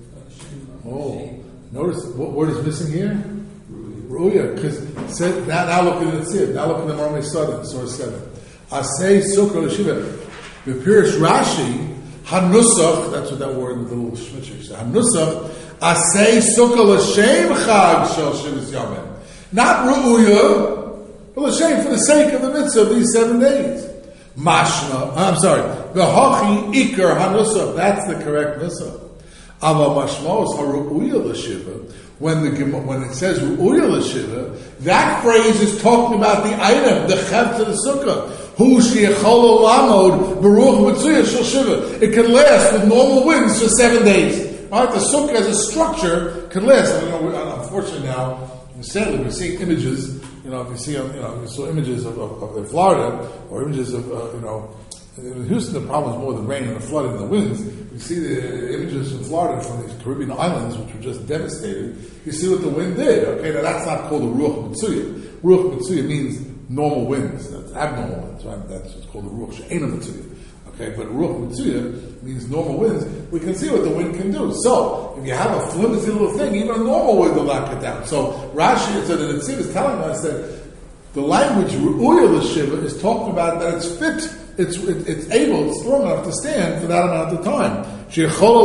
[SPEAKER 1] Oh, notice what word is missing here? Ruya, because now look at the Tziv, now look at the Meromei Sodeh, source 7. Asay Sukkah L'Shiva. The Pirish Rashi, Hanusach, that's what that word with the little schmitzer says. Hanusach, Asay Sukkah L'Shem Chag Shel Shivas Yomim. Not Ru'uya, but L'Shem for the sake of the mitzvah of these 7 days. Mashma, I'm sorry, V'hochi Iker Hanusach, that's the correct mitzvah. Ava Mashma is Haru'uya L'Shiva. When it says Ru'uya L'Shiva, that phrase is talking about the item, the chev to the sukkah. Hu she'echol lamod beruch mitzuya shel shiva. It can last with normal winds for 7 days. Right? The sukkah as a structure can last. Unfortunately now, sadly, we're seeing images. If you see, you saw images of Florida or images of, in Houston, the problem is more the rain and the flood and the winds. You see the images from Florida, from these Caribbean islands, which were just devastated. You see what the wind did. Okay, now that's not called a Ruach Mitzuya. Ruach Mitzuya means normal winds. That's abnormal winds, right? That's what's called a Ruach She'ena Mitzuya. Okay, but Ruach Mitzuya means normal winds. We can see what the wind can do. So, if you have a flimsy little thing, even a normal wind will knock it down. So, Rashi, so the Netziv is telling us that the language Ru'uya L'Shiva is talking about that it's fit. It's able, it's strong enough to stand for that amount of time. That's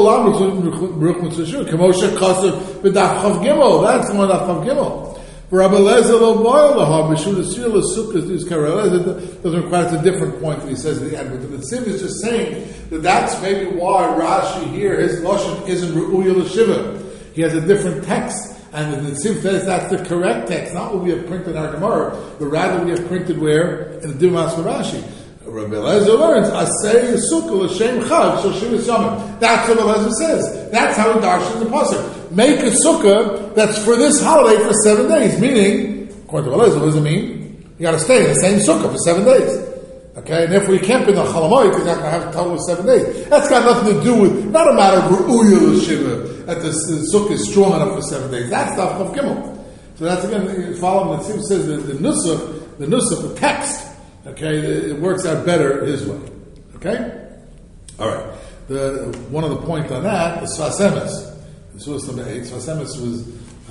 [SPEAKER 1] the one of Chav Gimel. Rabbi Lezer doesn't require, it's a different point that he says at the end. But the Tziv is just saying that that's maybe why Rashi here, his lashon isn't Ru'uya L'Shiva. He has a different text. And the Tziv says that's the correct text, not what we have printed in our Gemara, but rather we have printed where? In the Dibur HaMaskal Rashi. Rabbi Eliezer learns, Asay Sukkah L'Shem Chag Shel Shivas Yomim. That's what Rabbi Eliezer says. That's how he darshans the pasuk. Make a sukkah that's for this holiday for 7 days. Meaning, according to Rabbi Eliezer, what does it mean? You got to stay in the same sukkah for 7 days. Okay, and therefore you can't be in the Chalamoy because you're not going to have a total of 7 days. That's got nothing to do with, not a matter of Ru'uya L'Shiva, that the sukkah is strong enough for 7 days. That's Daf Chav Gimel. So that's again, following the Tziv says that the nusach, the text, okay, it works out better his way. Okay? Alright. One of the points on that is Sfas Emes. This was number 8. Sfas Emes was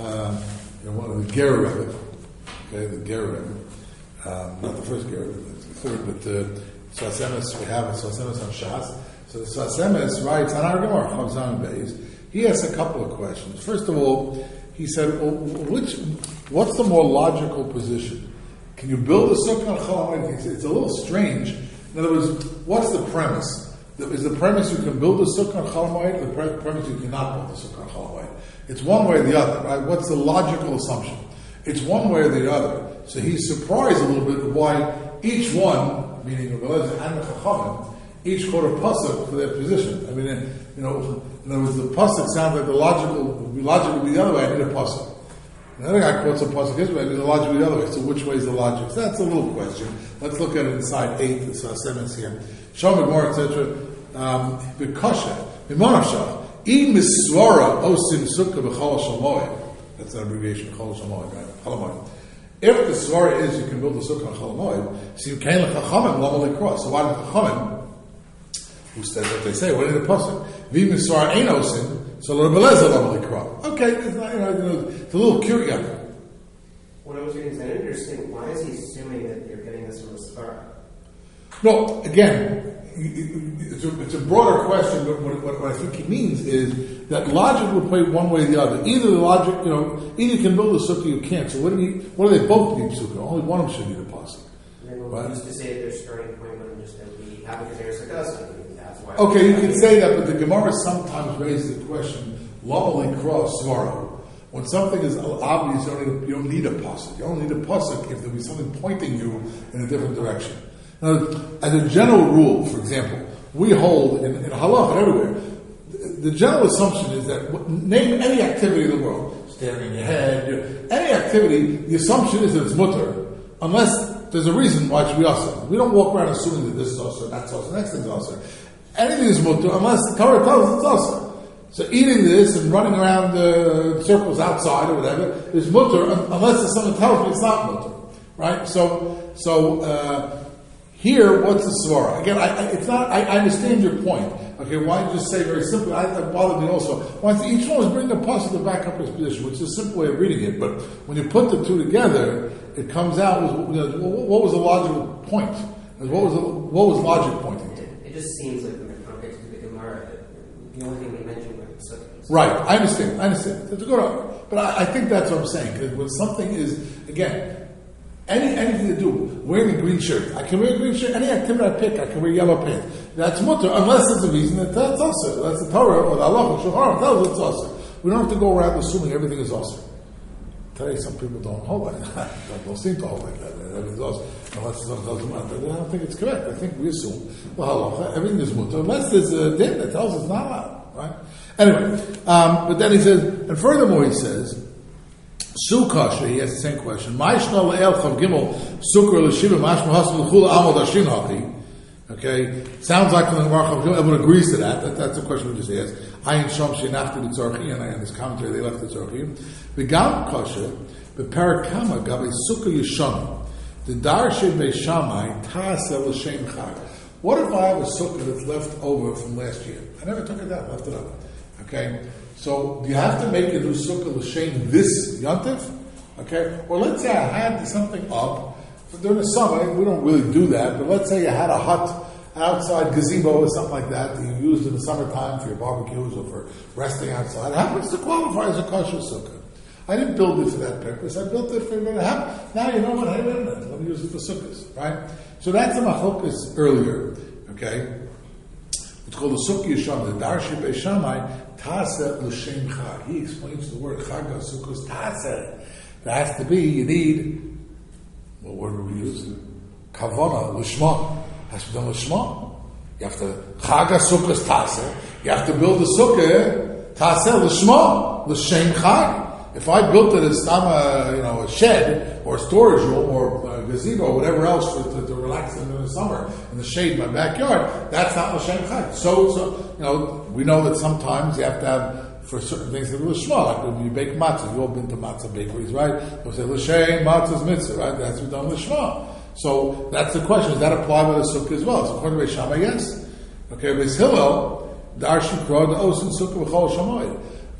[SPEAKER 1] one of the Ger Rebbe. Okay, the Ger Rebbe. Not the first Ger Rebbe, it's the third, but Sfas Emes, we have Sfas Emes on Shas. So the Sfas Emes writes on our Gemara, Chav Zayin Beis. He asks a couple of questions. First of all, he said, what's the more logical position? Can you build a sukkah on Chol Hamoed? It's a little strange. In other words, what's the premise? Is the premise you can build a sukkah on Chol Hamoed, or the premise you cannot build a sukkah on Chol Hamoed? It's one way or the other, right? What's the logical assumption? It's one way or the other. So he's surprised a little bit why each one, meaning Rabbi Eliezer and the Chachamim, each quote a pasuk for their position. I mean, in other words, the pasuk sounds like the logical would be the other way. I need a pasuk. Another guy quotes a pasuk his way, and the logic the other way. So which way is the logic? So that's a little question. Let's look at it inside 8, the Sfas Emes here. Shom Gemara, etc. B'kosha, b'monavshach, im misvara osim sukkah b'chol shamoed. That's an abbreviation of chol shamoed, right? Chol. If the svara is you can build a sukkah on Chol Hamoed, so you can't let Chachamim lama lekros. So why did Chachamim, who says what they say, what did the pasuk? V'im misvara ein osim. So Rabbi Eliezer lo likra. Okay, it's not, it's a little curious.
[SPEAKER 3] What I was getting is, I didn't understand, why is he assuming that you're getting this from a Svara?
[SPEAKER 1] No, again, it's a broader question, but what I think he means is that logic would play one way or the other. Either the logic, either you can build a sukkah, you can't. So what do they both need sukkah? Only one of them should need a pasuk.
[SPEAKER 3] Right? Used to say their starting point would just be having a sukkah. That's why.
[SPEAKER 1] Okay, you can say that, but the Gemara sometimes raises the question: Lamali cross svara. When something is obvious, you don't need a pasuk. You only need a pasuk if there be something pointing you in a different direction. Now, as a general rule, for example, we hold in halakha everywhere. The general assumption is that name any activity in the world, staring in your head, any activity. The assumption is that it's mutter, unless there's a reason why it should be asr. We don't walk around assuming that this is asr, that's asr, next thing is asr. Anything is mutter unless the Torah tells us it's asr. So eating this and running around the circles outside or whatever is mutter unless someone tells me it's not mutter, right? So here, what's the svara? Again, I understand your point. Okay, why don't you just say very simply? That bothered me also. Each one was bringing a pasuk to back up his position, which is a simple way of reading it. But when you put the two together, it comes out with what was the logical point? What was logic pointing to?
[SPEAKER 3] It just seems like in the context of the Gemara, the only thing they mentioned was sukkah.
[SPEAKER 1] Right, I understand. It's a good argument. But I think that's what I'm saying. Because when something is, again, anything to do, wearing a green shirt. I can wear a green shirt. Any activity I pick, I can wear yellow pants. That's mutter, unless there's a reason that's also. That's the Torah or the Allah or Shulchan tells us it's also. We don't have to go around assuming everything is also. Today, some people don't hold like that. Don't seem to hold like that. Everything's also. Unless someone tells them, I don't think it's correct. I think we assume, everything is mutter, unless there's a din that tells us not allowed. Right? Anyway, but then he says, and furthermore he says, Sukkah, he has the same question. Ma'ishna le'el chav gimel sukkah l'shiva mashma hasim l'chula amod ashin haki. Okay, sounds like the Gemara chav gimel. Everyone agrees to that. That's the question we just asked. Ayin shom shenachti b'tzorchi, and in this commentary they left the tzorchi. V'gam kasha b'parakama gabe sukkah yishana. The darshe beishamai ta'aseh l'shem chag. What if I have a sukkah that's left over from last year? I never took it down, left it up. Okay. So, do you have to make a new sukkah l'shem this yontif? Okay? Or let's say I had something up during the summer. We don't really do that, but let's say you had a hut outside gazebo or something like that you used in the summertime for your barbecues or for resting outside. It happens to qualify as a kosher sukkah. I didn't build it for that purpose. I built it for it to happen. Now you know what? Hey, wait a minute. Let me use it for sukkahs, right? So that's a machlokas earlier. Okay? It's called the sukkah yisham, the darshe beishamai. Taseh l'shem chag. He explains the word chag sukkos taseh. There has to be, you need, what word are we using? Kavana, l'shma. Has to be done l'shma. You have to, chag sukkos taseh. You have to build a sukkah, taseh l'shma, l'shem chag. If I built it as a shed, or a storage room, or a gazebo, or whatever else to relax in the summer, in the shade in my backyard, that's not l'shem chag. So, we know that sometimes you have to have, for certain things, that l'shma, like when you bake matzah. You've all been to matzah bakeries, right? They'll say, l'shem matzah's mitzvah, right? That's done l'shma. So, that's the question. Does that apply with a sukkah as well? So, according to Beis Shammai, yes. Okay, Beis Hillel, Darshi Kro, the Osin Sukkah V'chol Shammai.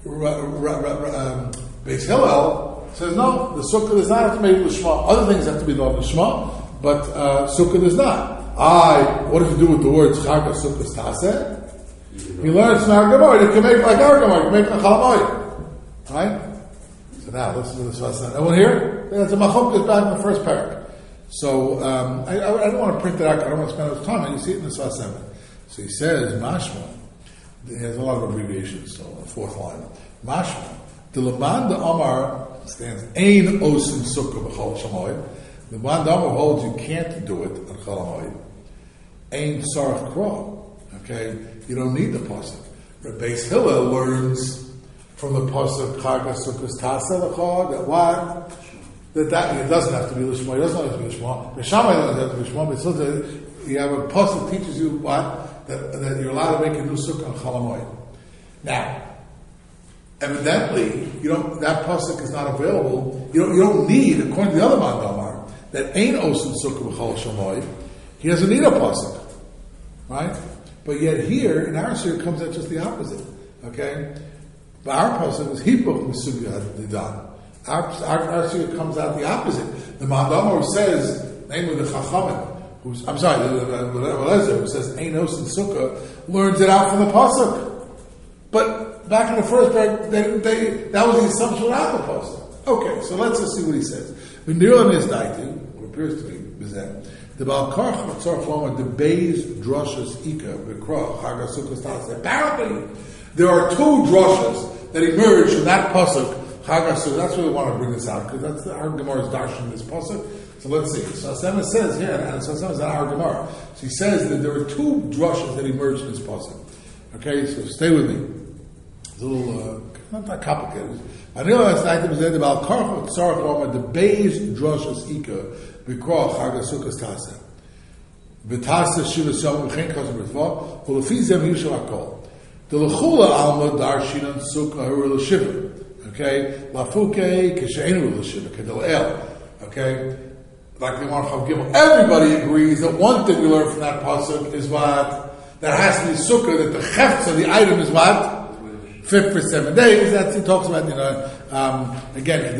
[SPEAKER 1] Beis Hillel says, no, the sukkah does not have to be l'shma. Other things have to be done l'shma, but sukkah does not. What if you do with the words chag sukkah taseh? He learns from our Gemara. You can make like our Gemara. You can make a chalamoy. Right? So now, listen to this lesson. Everyone here? That's a machlokas back in the first parak. So, I don't want to print it out. I don't want to spend much time. You see it in the Svasemen. So he says, mashma. He has a lot of abbreviations, so the fourth line. Mashma. The Laman de Amar stands Ein Osin Sukkah B'chol Shamoy. The Laman de Amar holds you can't do it on Chalamoy. Ein Sarach Kro. Okay, you don't need the pasuk. Beis Hillel learns from the pasuk Chag Sukkos Taseh L'Chol that what that it doesn't have to be l'shma. It doesn't have to be l'shma. Beis Shammai doesn't have to be l'shma. But still, you have a pasuk that teaches you what that you're allowed to make a new sukkah on Chalamoy. Now. Evidently, that pasuk is not available. You don't need, according to the other mandamar, that ain't osin sukkah b'chol shamoy. He doesn't need a pasuk, right? But yet here in our surah it comes out just the opposite. Okay, But our pasuk is hipuch misugya didan. Our sugya comes out the opposite. The Mandamor says, namely the Chachamim, the Eliezer, who says Einos and Sukkah, learns it out from the pasuk. But back in the first part, that was the assumption without the pasuk. Okay, so let's just see what he says. V'nirlam is daitu, what appears to be bizet. The Balkarch Matzar Chloma, the Beis Droshes Ika, B'Krah, Chaga Sukkah Stas. Apparently, there are two droshes that emerge from that pasuk, Chaga Sukkah. That's why we want to bring this out, because that's our Gemara's darshan this pasuk. So let's see. So Hashem says here, and Hashem is not our Gemara. So he says that there are two droshes that emerge in this pasuk. Okay, so stay with me. It's a little, not that complicated. I know last night it was there about Karcha Tzarach Loma, the Beis Droshes Ika, B'Krah Chaga Sukkah Stasa. V'Tasa Shiva Shalom V'Chein Chazim B'Tva, V'Lefi Zem Yushav Akol. The L'chula Alma Darshinan Sukkah Hur L'Shiva. Okay? Lafuke Kesheinu L'Shiva, Kedel El. Okay? Like the Gemara Chav Gimel. Everybody agrees that one thing we learn from that pasuk is what? That has to be sukkah, that the chefts of the item is what? Fit for 7 days. That's, he talks about, again,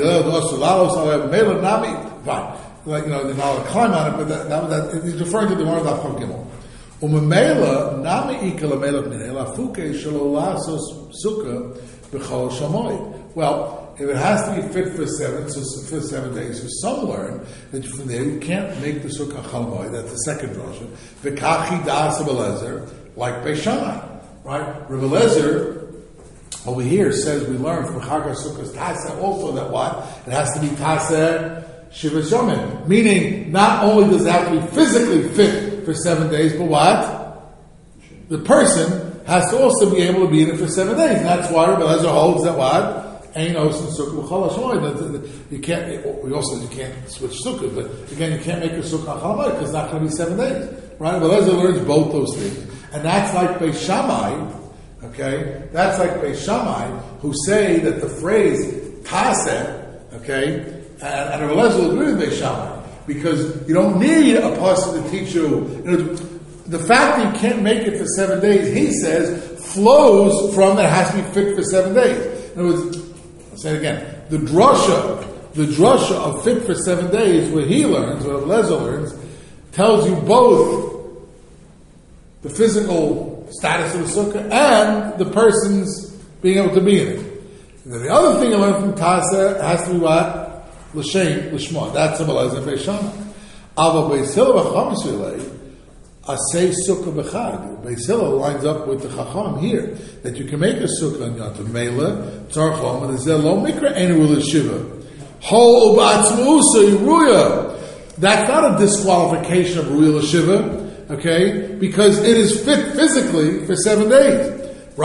[SPEAKER 1] fine. Like, they're not allowed to climb on it, but that he's referring to the Gemara Daf Chav Gimel. Umemela, nami ika lamela b'nei, lafuke shelo lasos sukkah b'chol shamoy. Well, if it has to be fit for 7 days, so some learn that from there you can't make the sukkah chalamoy. That's the second drasha. V'kachi das Rebbe Eliezer, like Beis Shammai, right? Rebbe Eliezer over here says we learn from Chaga Sukkah's Taseh also that what? It has to be Taseh Shiva Shomim. Meaning, not only does it have to be physically fit for 7 days, but what? The person has to also be able to be in it for 7 days. And that's why Rebbe Eliezer holds that what? Einos and Sukkah B'chol HaShomoy. You can't, we also you can't switch Sukkah, but again, you can't make a Sukkah Chalamoy because it's not going to be 7 days. Right? Rebbe Eliezer learns both those things. And that's like Beis Shammai. Okay, that's like Beis Shammai, who say that the phrase Taseh, okay, and Rebbe Eliezer will agree with Beis Shammai, because you don't need a pasuk to teach you. The fact that you can't make it for 7 days, he says, flows from that it has to be fit for 7 days. In other words, I'll say it again, the drasha of fit for 7 days, what he learns, what Rebbe Eliezer learns, tells you both the physical status of the sukkah and the person's being able to be in it. And then the other thing I learned from Taseh has to be what? L'shem, l'shma. That's Rebbe Eliezer and Beis Shammai. Ava Beis Hillel v'Chacham Yisrael asay sukkah b'chag. Beis Hillel lines up with the Chacham here that you can make a sukkah on Yom Tov Meila Tzarach Loma and Zeh Lo Mikra Einu L'Shiva Ho Ba'atzmusa Yiruya. That's not a disqualification of Ruya L'Shiva. Okay, because it is fit physically for 7 days. The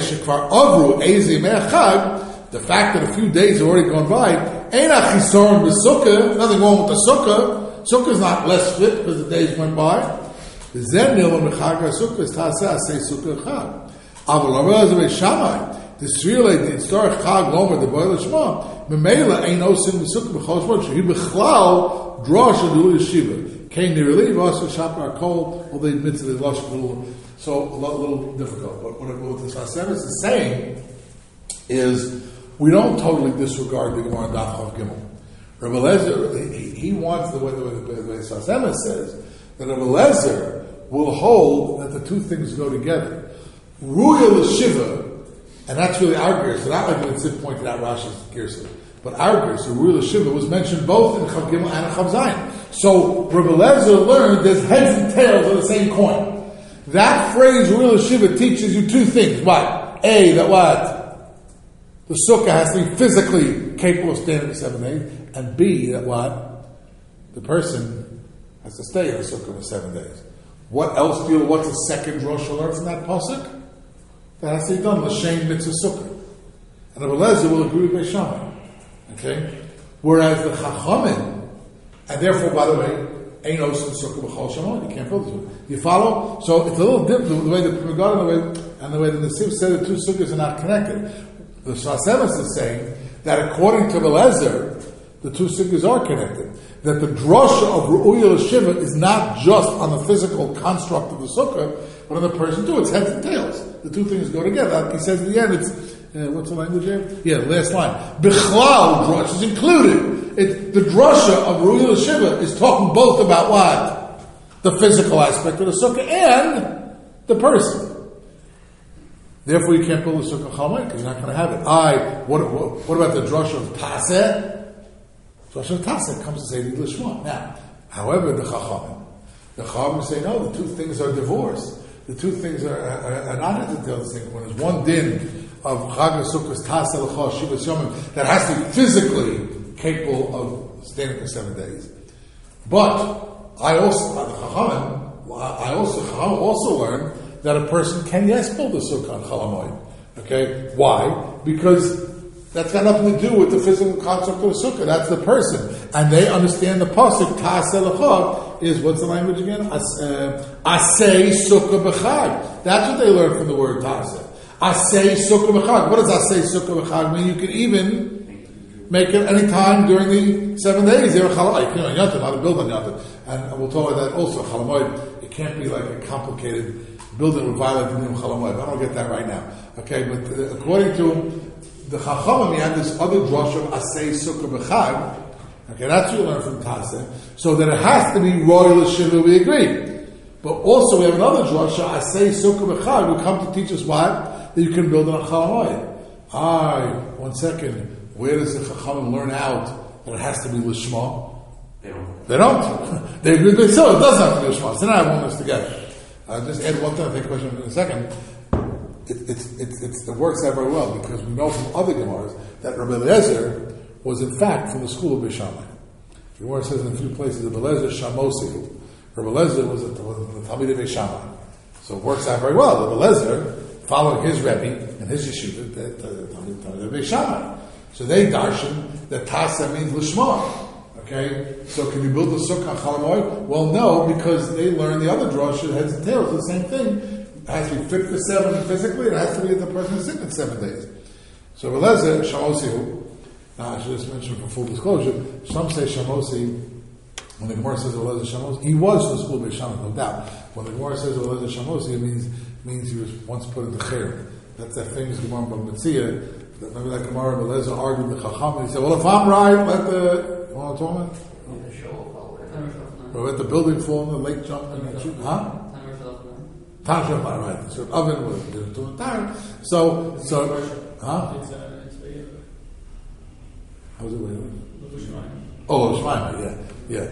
[SPEAKER 1] fact that a few days have already gone by, nothing wrong with the sukkah. Sukkah is not less fit because the days went by. The Srila, the historic Chag Lomer, the Boil Shema, Memela ain't no sin with sukkah b'chol shmot. He b'chlal drosh and do yeshiva. Came to relieve us with Shapar Kol, although they admit to the lush a little difficult. But what the Hashem is saying is, we don't totally disregard the Gemara Daf Chav Gimel. Rebbe Eliezer, he wants the way Hashem says that Rebbe Eliezer will hold that the two things go together. Ruya l'shiva, and that's really our gears. So not like when Sid pointed out Rashi's gears. But our gears, so Ruya l'shiva, was mentioned both in Chav Gimel and in Chav Zayin. So Rebbe Eliezer learned there's heads and tails of the same coin. That phrase, Ruya l'shiva, teaches you two things. What? A, that what? The sukkah has to be physically capable of standing for 7 days. And B, that what? The person has to stay in the sukkah for 7 days. What else do you, what's the second drush you learn from that pasuk? That has to be done, l'shem mitzvah sukkah. And Rebbe Eliezer will agree with Beis Shammai. Okay? Whereas the Chachamim, and therefore, by the way, Einos and Sukkah b'chol Shemot, you can't build it. You follow? So it's a little different, the way the Pemigad and the way the Nesiv said the two sukkahs are not connected. The Shasemis is saying that according to Rebbe Eliezer, the two sukkahs are connected. That the drasha of Ru'uya l'Shiva is not just on the physical construct of the sukkah, but on the person too. It's heads and tails. The two things go together. Like he says at the end, what's the language there? Yeah, last line. Bichlal drush is included. The drasha of Ru'il Shiva is talking both about what? The physical aspect of the sukkah and the person. Therefore, you can't build a sukkah chalmai because you're not going to have it. What about the drasha of Taseh? Drasha of Taseh comes to say the Lishma. Now, however, the Chachamim say no, the two things are divorced. The two things are not as the other thing. When there's one din of Chag Sukkah's Taseh L'cha Shivas Yomim that has to be physically capable of standing for 7 days. But I also learned that a person can build a sukkah on Chol Hamoed. Okay, why? Because that's got nothing to do with the physical concept of the sukkah. That's the person, and they understand the pasuk Taseh L'cha is what's the language again? Asay sukkah b'chag. That's what they learned from the word Taseh. Asay sukkah b'chag. What does Asay sukkah b'chag mean? You can even make it any time during the 7 days. You're not to build on Yontif. And we'll talk about that also. Chol Hamoed, it can't be like a complicated building with violent in Chol Hamoed. I don't get that right now. Okay, but according to the Chachamim, you have this other drush of Asay Sukkah B'chag. Okay, that's what you learn from Taseh. So that it has to be royal Shiva, we agree. But also we have another drush, Asay Sukkah B'chag, who come to teach us what? That you can build on Chol Hamoed. 1 second. Where does the Chachamim learn out that it has to be Lishma? They don't. They agree with it. So it does have to be Lishma. So now I want us together. I'll just add one thing, I'll take a question in a second. It works out very well because we know from other Gemaras that Rabbi Eliezer was in fact from the school of Beis Shammai. The Gemara says in a few places that Rabbi Eliezer Shamosi. Rabbi Eliezer was the Talmid of Beis Shammai. So it works out very well. Rabbi Eliezer, following his Rebbe and his yeshiva, the Talmid of Beis Shammai. So they darshan that Taseh means Lishma. Okay? So can you build a sukkah on Chol Hamoed? Well, no, because they learn the other drasha, heads and tails, the same thing. It has to be fit for 7 physically, it has to be the person who's sitting in 7 days. So Eliezer, Shamosi, now I should just mention for full disclosure, some say Shamosi, when the Gemara says Eliezer Shamosi, he was from the school of Beis Shammai, no doubt. When the Gemara says Eliezer Shamosi, it means he was once put into Cher. That's that famous Gemara from Metzia. Remember that Gemara, Eliezer argued with the Chacham, and he said, well, if I'm right, let the, you want to talk about it? Or let the building fall in the lake jump and shoot, huh? Tanshah, right. So oven was doing time. So, huh? How's it waiting? Oh, Shemaim, yeah.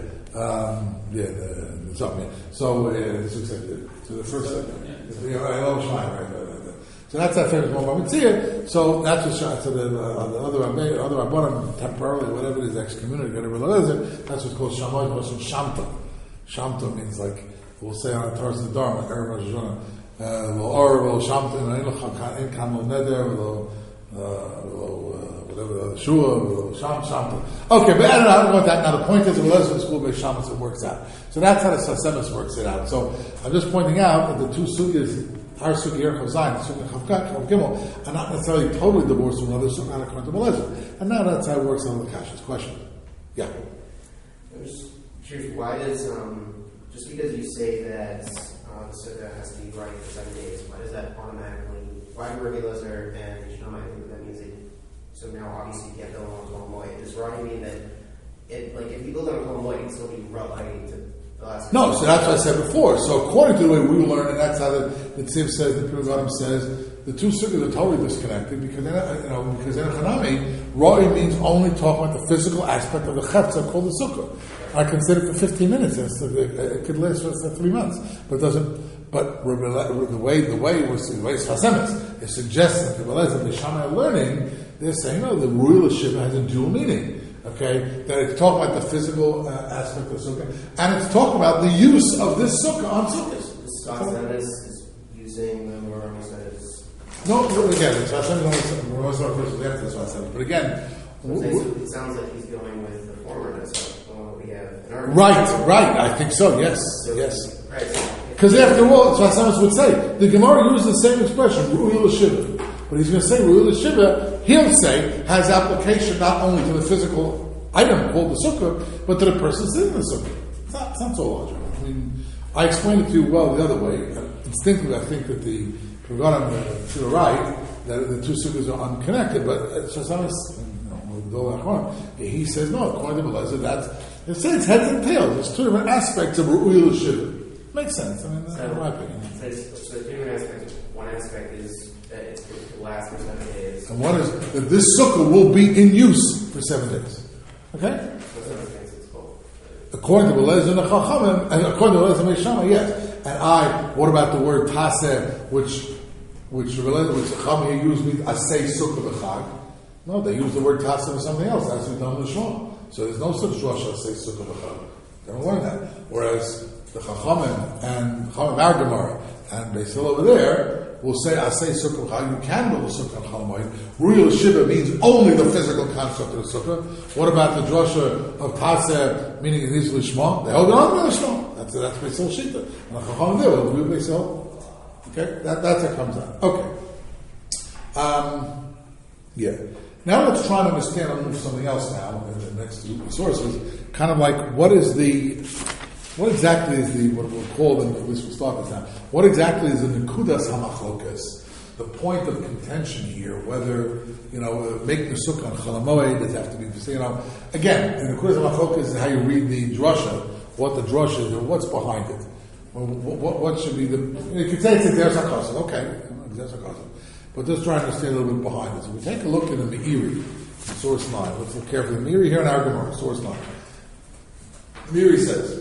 [SPEAKER 1] So, the first, I love Shemaim, right. So that's that famous one by Mitzvah. So that's what shot to the other Rabbanim, temporarily, whatever it is, excommunicated, that's what's called Shamoy, also Shamta. Shamta means like, we'll say on Taras the Dharma, like Erev Rosh Hashanah, Lo Or, Lo Shamta, Lo Kan Lo Neder, Lo whatever, Shua, Lo Shamta. Okay, but I don't want that. Now the point is, the school based Shamas, it works out. So that's how the Sasemis works it out. So I'm just pointing out that the two sugyas, our sugi Yer Chav Zayin, sugi Chav Gimel, are not necessarily totally divorced from another sugi, not according to Eliezer. And now that's how it works on the Kash's question. Yeah.
[SPEAKER 3] I'm just curious, why does, just because you say that the sukkah has to be right for 7 days, why does that automatically, why do Rabbi Eliezer and Shammai think that means so now obviously you can't build on Chol Hamoed? Does Ronnie mean that, if you build on Chol Hamoed, it can still be right to
[SPEAKER 1] no, so that's what I said before. So according to the way we learn, and that's how the Tziv says, the Piragadim says, the two sukkahs are totally disconnected because in Hanami, Ra'i means only talking about the physical aspect of the Chetza called the sukkah. I consider it for 15 minutes. It could last for 3 months, but it doesn't. But the way it's Hasemis, it suggests that the Beleza and the Shammai are learning. They're saying, no, the Ru'il Shiva has a dual meaning. Okay, that it's talking about the physical aspect of sukkah, and it's talking about the use of this sukkah on sukkahs.
[SPEAKER 3] That is using the word that is.
[SPEAKER 1] No, again, it's but again,
[SPEAKER 3] it sounds like he's going with the former. That's what we have.
[SPEAKER 1] Right. I think so. Yes. Because after all, that's what would say. The Gemara uses the same expression, Ru'il Shiva. But he's going to say Ru'il Shiva, he'll say, has application not only to the physical item called the sukkah, but to the person sitting in the sukkah. It's not so logical. I mean, I explained it to you well the other way. Instinctively, I think that the Piragadim should right, that the two sukkahs are unconnected, but he says no. According to Belezer, it's heads and tails. There's two different aspects of Ru'ul Shiva. Makes sense. I mean, that's in my opinion.
[SPEAKER 3] So the different aspects. One aspect is that it's going to last for 7 days,
[SPEAKER 1] and one is that this sukkah will be in use for 7 days. Okay. According to Belezer and the Chachamim, and according to Belezer and Meishama, yes. And what about the word taseh, which Chachamim here used with asay sukkah v'chag? No, they use the word taseh for something else. That's we've done in the Shlomo. So there's no such drasha asay sukkah v'chag. They don't learn that. Whereas the Chachamim and Chachamim Argamar and Beis Hillel over there will say asay sukkah v'chag. You can build a sukkah on Chalamoid. Ru'ul Shiva means only the physical construct of the sukkah. What about the drasha of taseh, meaning it needs lishma? They hold it on to lishma. That's Beis Hillel Shita. And the Chachamim there will do Beis Hillel. Okay, that's how it comes out. Okay. Yeah. Now let's try to understand. I'll move to something else now in the next two sources. Kind of like what exactly is what we'll call them, at least we'll start with now. What exactly is the Nekudas HaMachlokas? The point of contention here, whether, making a sukkah on Chalamoid, does have to be, again, the Nekudas HaMachlokas is how you read the drasha, what the drasha is, or what's behind it. What should be you could say it's a Derech HaKosav, okay, Derech HaKosav. But just try to understand a little bit behind it. So we take a look in the Meiri, source 9. Let's look carefully. Meiri here in our Gemara, source 9. Meiri says,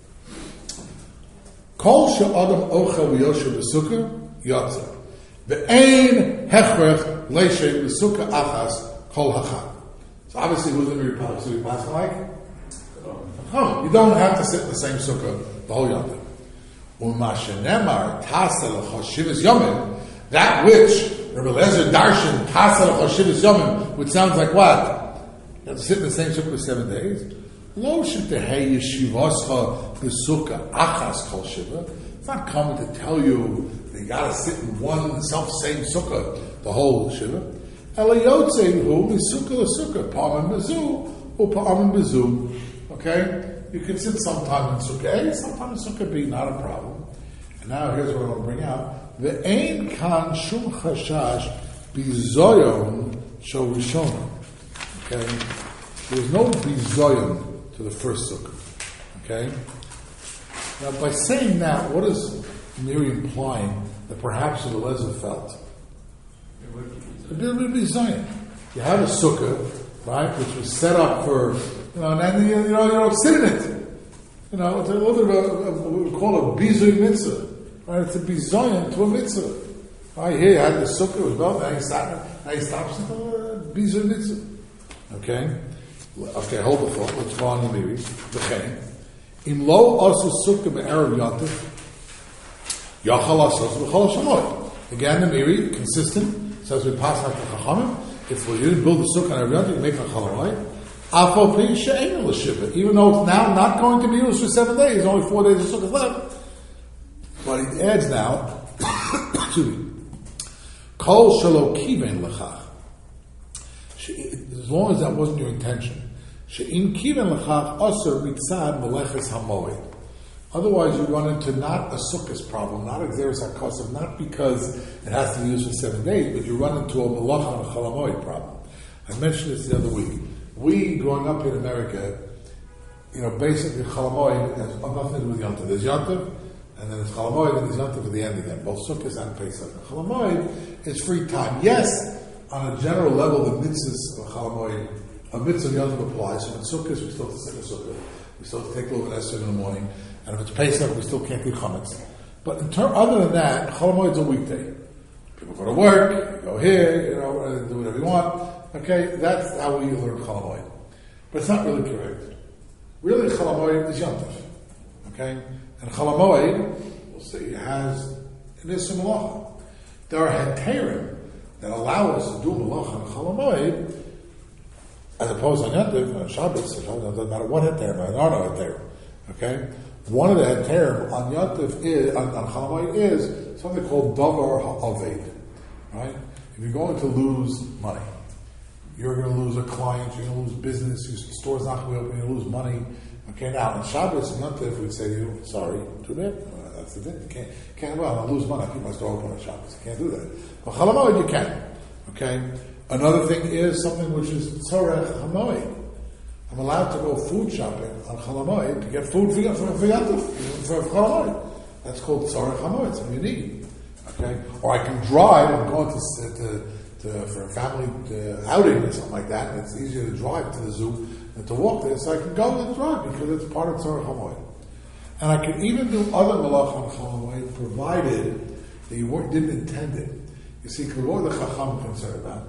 [SPEAKER 1] Kol she'adam ochel v'yoshev b'sukkah, yotza. Ve'ein hechrech leishev b'sukkah achas kol hachag. So obviously, who's the Meiri Pasuk? So we pass like? You don't have to sit in the same sukkah the whole yom. U'mashenemar taseh l'choshivas yomim, that which Rabbi Eliezer Darshan taseh l'choshivas yomim, which sounds like what? You have to sit in the same sukkah for 7 days. Lo shetehei yeshivascha b'sukkah achas kol shiva. It's not coming to tell you that you got to sit in one self-same sukkah the whole shiva. Ela yotzei hu misukkah l'sukkah pa'amim bezu u'pa'amim bezu. Okay? You can sit sometime in Sukkah A, sometime in Sukkah B, not a problem. And now here's what I want to bring out. Ve'ein kan shum chashash bizoyon shel rishona. Okay? There's no bizoyon to the first Sukkah. Okay? Now by saying that, what is Miri implying that perhaps the Eliezer felt? It would be bizoyon. You have a Sukkah, right, which was set up for and then you don't sit in it. It's a little bit of what we call a bizoy mitzvah. Right? It's a bizoyan to a mitzvah. Right? Here you had the sukkah, it was built, now you stops at the bizoy mitzvah. Okay? Okay, hold the thought. Let's go on the Meiri. V'chein. Im lo asu sukkah be'erev yotif, yachal asos v'chol shamoy. Again, the Meiri, consistent, says we pass out the Chachamim. If you didn't build the sukkah on Erev Yotif, you make a chalamoy. Even though it's now not going to be used for 7 days, only 4 days of sukkah left. But he adds now, Kol shelo kiven lechach. As long as that wasn't your intention. She'im kiven lechach aser mitzad meleches hamoed. Otherwise, you run into not a sukkah's problem, not a xeris hakosav, not because it has to be used for 7 days, but you run into a melach and a chalamoid problem. I mentioned this the other week. We, growing up in America, basically Chalamoid has nothing to do with Yontif. There's Yontif, and then there's Chalamoid, and there's Yontif at the end again, both Sukkot and Pesach. Chalamoid is free time. Yes, on a general level, the mitzvahs of Chalamoid, a mitzvah of Yontif applies. So in Sukkot, we still have to sit in Sukkot. We still have to take a little bit of in the morning. And if it's Pesach, we still can't do Chametz. But other than that, Chalamoid is a weekday. People go to work, you go here, do whatever you want. Okay, that's how we learn Chalamoid. But it's not really correct. Really, Chalamoid is Yontif. Okay? And Chalamoid, we'll see, it is some malacha. There are heterim that allow us to do malacha on Chalamoid, as opposed to Yontif, on Shabbos, it doesn't matter what heterim, there are no heterim. Okay? One of the heterim on Yontif on Chalamoid is something called davar ha'aved. Right? If you're going to lose money, you're going to lose a client, you're going to lose business, your store's not going to be open, you're going to lose money. Okay, now, on Shabbos and Yontif, we'd say to you, sorry, too bad. That's the thing. You can't, I'll lose money, I keep my store open on Shabbos. You can't do that. But Chalamoid, you can. Okay? Another thing is something which is tzorech hamoed. I'm allowed to go food shopping on Chol Hamoed to get food for Chol Hamoed. That's called tzorech hamoed, something you need. Okay? Or I can drive, I'm going for a family outing or something like that, and it's easier to drive to the zoo than to walk there, so I can go and drive because it's part of tzorech hamoed. And I can even do other malach on Chol Hamoed provided that you didn't intend it. You see, what are the Chacham concerned about?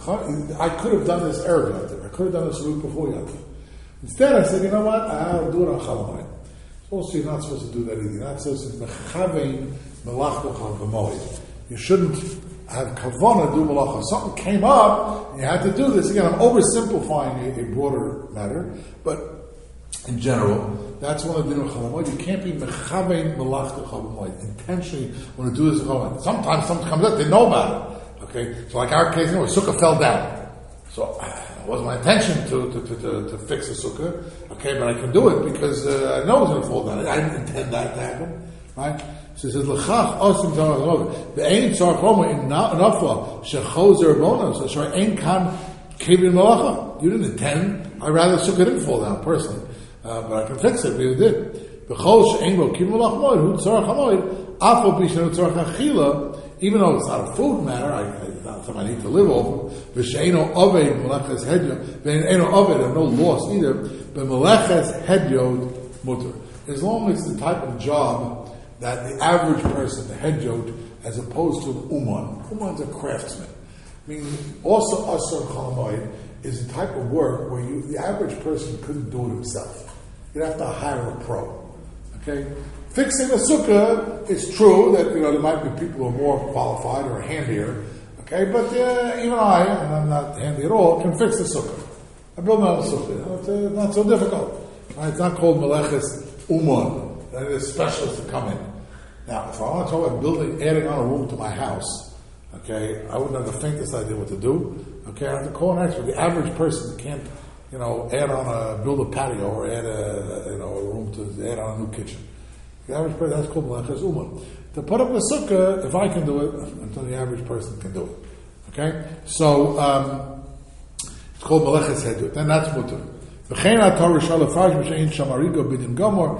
[SPEAKER 1] I could have done this Erev Yantiv. I could have done this route before Yantiv. Instead, I said, you know what? I'll do it on Chol Hamoed. Also, you're not supposed to do that either. You're not supposed to mechavein melachta Chol Hamoed. You shouldn't have kavanah do malacha. Something came up, and you had to do this. Again, I'm oversimplifying a broader matter, but in general, that's one of the din of Chol Hamoed. You can't be mechavein melachta Chol Hamoed. Intentionally want to do this at Chol Hamoed. Sometimes something comes up, they know about it. Okay, so like our case, sukkah fell down. So it wasn't my intention to fix the sukkah. Okay, but I can do it because I know it's going to fall down. I didn't intend that to happen, right? So it says l'chach osim tzarach hamoed. Ve'ein tzarach hamoed in nafla shechozer bonos. So ein kan kivin malacha. You didn't intend. I rather the sukkah didn't fall down personally, but I can fix it. But you did. B'chol she'ein bo kivin malacha hamoed hu tzarach hamoed afal b'shenu tzarach achila. Even though it's not a food matter, it's not something I need to live over. V'she'eno oved meleches hedyod. V'eino oved, and no loss either. But meleches hedyod mutter. As long as it's the type of job that the average person, the hedyod, as opposed to an uman. Uman's a craftsman. I mean, also asur Chol Hamoed is the type of work where the average person couldn't do it himself. You'd have to hire a pro. Okay? Fixing a sukkah, it's true that, there might be people who are more qualified or handier, okay, but even I, and I'm not handy at all, can fix the sukkah. I build my own sukkah. It's not so difficult. Right? It's not called meleches uman. That is specialists to come in. Now, if I want to talk about adding on a room to my house, okay, I wouldn't have the faintest idea what to do. Okay, I have to call an expert. The average person can't, build a patio or add a room to add on a new kitchen. The average person, that's called meleches uman. To put up the sukkah, if I can do it, until the average person can do it. Okay? So, it's called meleches hedyot. Then that's mutter. V'chein ha'torah shal lefarsh b'she'ein shamarigo b'din gomor,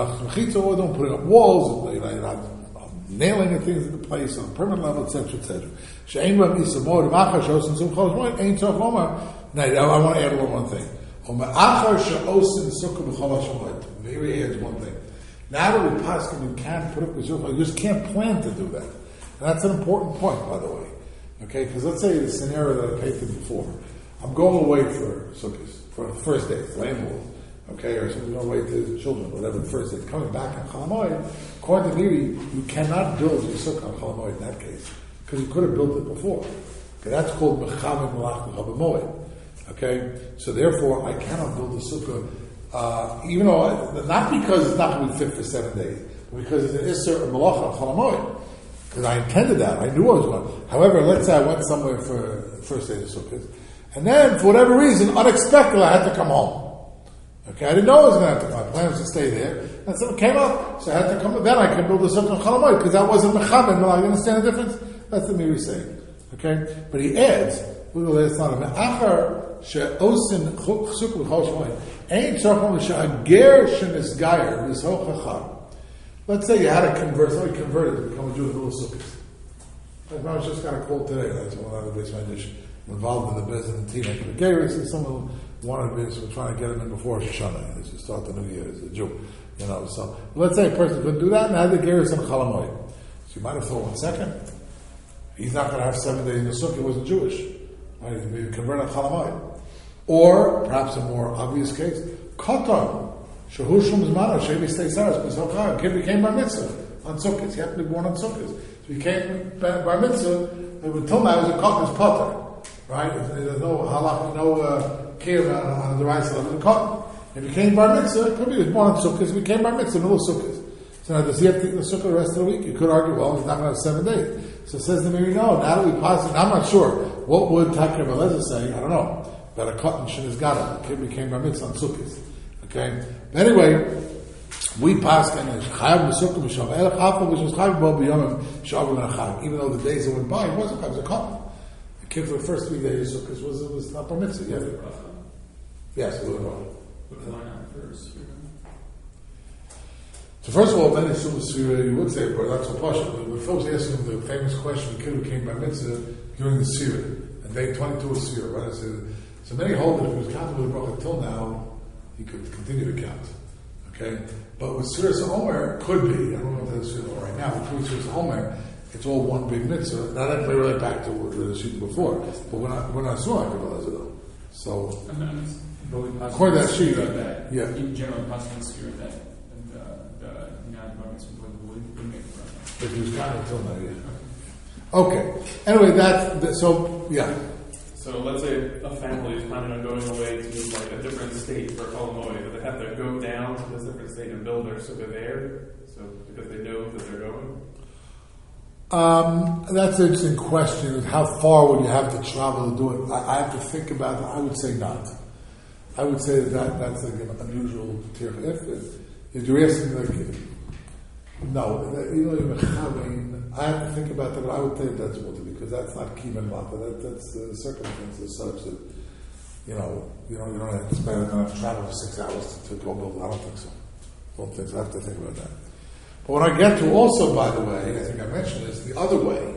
[SPEAKER 1] or don't putting up walls, you're not nailing things into place on a permanent level, etc., etc. She'ein b'am isamor, ma'achar she'osin zum chol shmoy, ein tzorach lomar. Now, I want to add a little one thing. Ma'achar she'osin sukkah b'chol ha'shmoy. Maybe adds one thing. Now that we paskin, you can't put up the sukkah. You just can't plan to do that. And that's an important point, by the way. Okay, because let's say the scenario that I painted before. I'm going away for sukkahs, for the first day, landlord. Okay, or something going away to the children, whatever, the first day. Coming back on Chol Hamoed, according to Miri, you cannot build your sukkah on Chol Hamoed in that case. Because you could have built it before. Okay, that's called Mechaven Melach Chol Hamoed. Okay, so therefore I cannot build a sukkah even though, not because it's not going to be fit for 7 days, but because it's an Isser or Malacha Chol Hamoed. Because I intended that. I knew I was going. However, let's say I went somewhere for the first day of Sukkot, and then, for whatever reason, unexpectedly, I had to come home. Okay, I didn't know I was going to have to come. My plan was to stay there. And so it came up, so I had to come. Then I could build a Sukkot Chol Hamoed, because that wasn't Mechaben. You understand the difference? That's the Miri saying. Okay? But he adds, look at the last line, Achar she'osin Sukkot Chol Hamoed. Let's say you had to convert, somebody converted to become a Jew with little sukkahs. Like I was just got a call today, that's one of the base medish involved in the business and teenage Gairis, and someone wanted to be, so we're trying to get him in before Rosh Hashanah, as you start the new year as a Jew. So let's say a person couldn't do that and had the Gairis on Chol Hamoed. So you might have thought, 1 second, he's not going to have 7 days in the sukkah, he wasn't Jewish. Right? He's going to be converted on Chol Hamoed. Or, perhaps a more obvious case, Koton, Shehu Shum Zmano, Shevi Stei Saras, B'Sochar, kid became Bar Mitzvah on Sukkot. He happened to be born on Sukkot. So he became Bar Mitzvah, and until now he was a Koton's Potter. Right? There's no halach, no care on the right side of the Koton. He became Bar Mitzvah, could be he was born on Sukkot, he became Bar Mitzvah, middle Sukkot. So now does he have to eat the Sukkah the rest of the week? You could argue, well, he's not going to have 7 days. So it says to me, no, now that we pass it, I'm not sure. What would Takar Belezer say? I don't know. But a cotton shouldn't have got it. The kid became Bar Mitzvah on Sukkot. Okay? But anyway, we pass and Chayav B'Sukkah B'Shav Elach Hafal B'Shav Chayav Bo B'Yomim Shav B'Nachag. Even though the days that went by, it wasn't. It was a cotton. The kid for the first 3 days of Sukkot was not bar mitzvah. Yeah. Yes, it was wrong.
[SPEAKER 2] But why not first?
[SPEAKER 1] So first of all, then you would say, but that's a pasha. But folks ask him the famous question, the kid who came by mitzvah during the Sira, and day 22 of Sira, right? So many hold that if he was counting with the bracha till now, he could continue to count. Okay? But with Suras Omer, could be, I don't know if that's right now, but with Suras Omer, it's all one big mitzvah. Now that we're right back to the sheet before, but we're not sure I could realize it though. So, according to that sheet, yeah.
[SPEAKER 2] In general, possible spirit that the non-garments would make a
[SPEAKER 1] if he was counting till now, yeah. Okay. Anyway, so, yeah.
[SPEAKER 4] So let's say a family is planning on going away to like a different state for Holomoy, but they have to go down to this different state and build their sukkah there, so because they know that they're going.
[SPEAKER 1] That's an interesting question. How far would you have to travel to do it? I have to think about it. I would say not. I would say that's like an unusual tier. If you're asking like, no, I have to think about that, but I would think that's what to be, because that's not kivan mata. That's circumstances such that, you don't have to spend enough travel for 6 hours to go build. I don't think so. I have to think about that. But when I get to also, by the way, I think I mentioned this, the other way.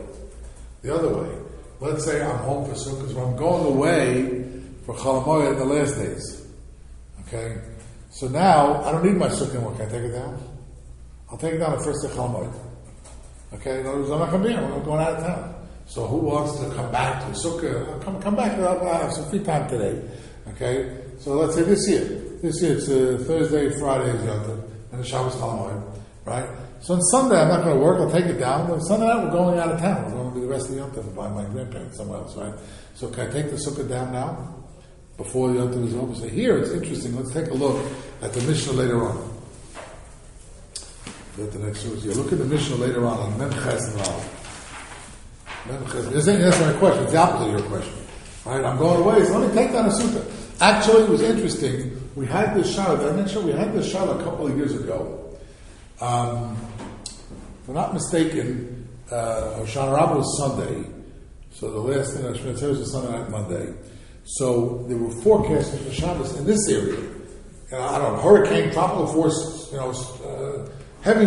[SPEAKER 1] Let's say I'm home for Sukkot, so I'm going away for Chol Hamoed in the last days. Okay? So now, I don't need my Sukkot anymore. Can I take it down? I'll take it down the first day of Chol Hamoed. Okay? In other words, I'm not going to be here. I'm going out of town. So who wants to come back to Sukkot? Come back. I'll have some free time today. Okay? So let's say this year it's Thursday, Friday is Yom Tov, and the Shabbos Chol Hamoed. Right? So on Sunday, I'm not going to work, I'll take it down. On Sunday night, we're going out of town. We're going to be the rest of the Yom Tov by my grandparents somewhere else, right? So can I take the sukkah down now? Before the Yom Tov is over? So here, it's interesting. Let's take a look at the Mishnah later on. At the next source. You look at the Mishnah later on Mem Ches and Rav. This ain't answering my question. It's the opposite of your question. Right? I'm going away, so let me take down a sukkah. Actually, it was interesting. We had this shara. Did I mention we had this shara a couple of years ago? If I'm not mistaken, Hoshana Rabbah was Sunday, so the last thing I should say was Sunday night, Monday. So there were forecasts for Shabbos in this area. I don't know, hurricane, tropical force, heavy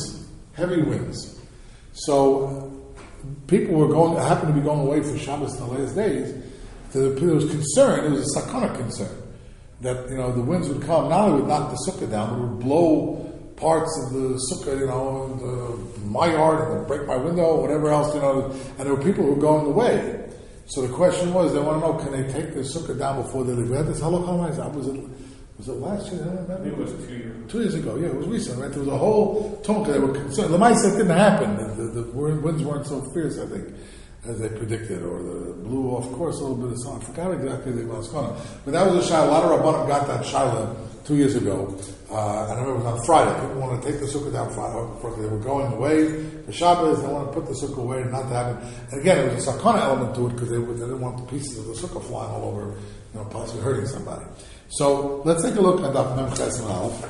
[SPEAKER 1] winds. So people happened to be going away for Shabbos in the last days. So there was concern, it was a sakana concern, that the winds would come, not only would knock the sukkah down, but would blow parts of the sukkah, my yard, and break my window, whatever else, and there were people who were going away. So the question was, they want to know, can they take the sukkah down before they leave? We had this halakha. Was it last year? I don't remember.
[SPEAKER 4] It was 2 years.
[SPEAKER 1] 2 years ago, yeah, it was recent, right? There was a whole tumult. They were concerned. The mice, that didn't happen. The winds weren't so fierce, I think, as they predicted, or the blew off course a little bit of sun. I forgot exactly what was going on. But that was a shayla. A lot of Rabbanim got that shayla 2 years ago. I remember it was on Friday. People wanted to take the sukkah down Friday. They were going away for Shabbos. They wanted to put the sukkah away and not to have it. And again, it was a sakana element to it because they didn't want the pieces of the sukkah flying all over, possibly hurting somebody. So let's take a look at Daf Mem Ches and Aleph.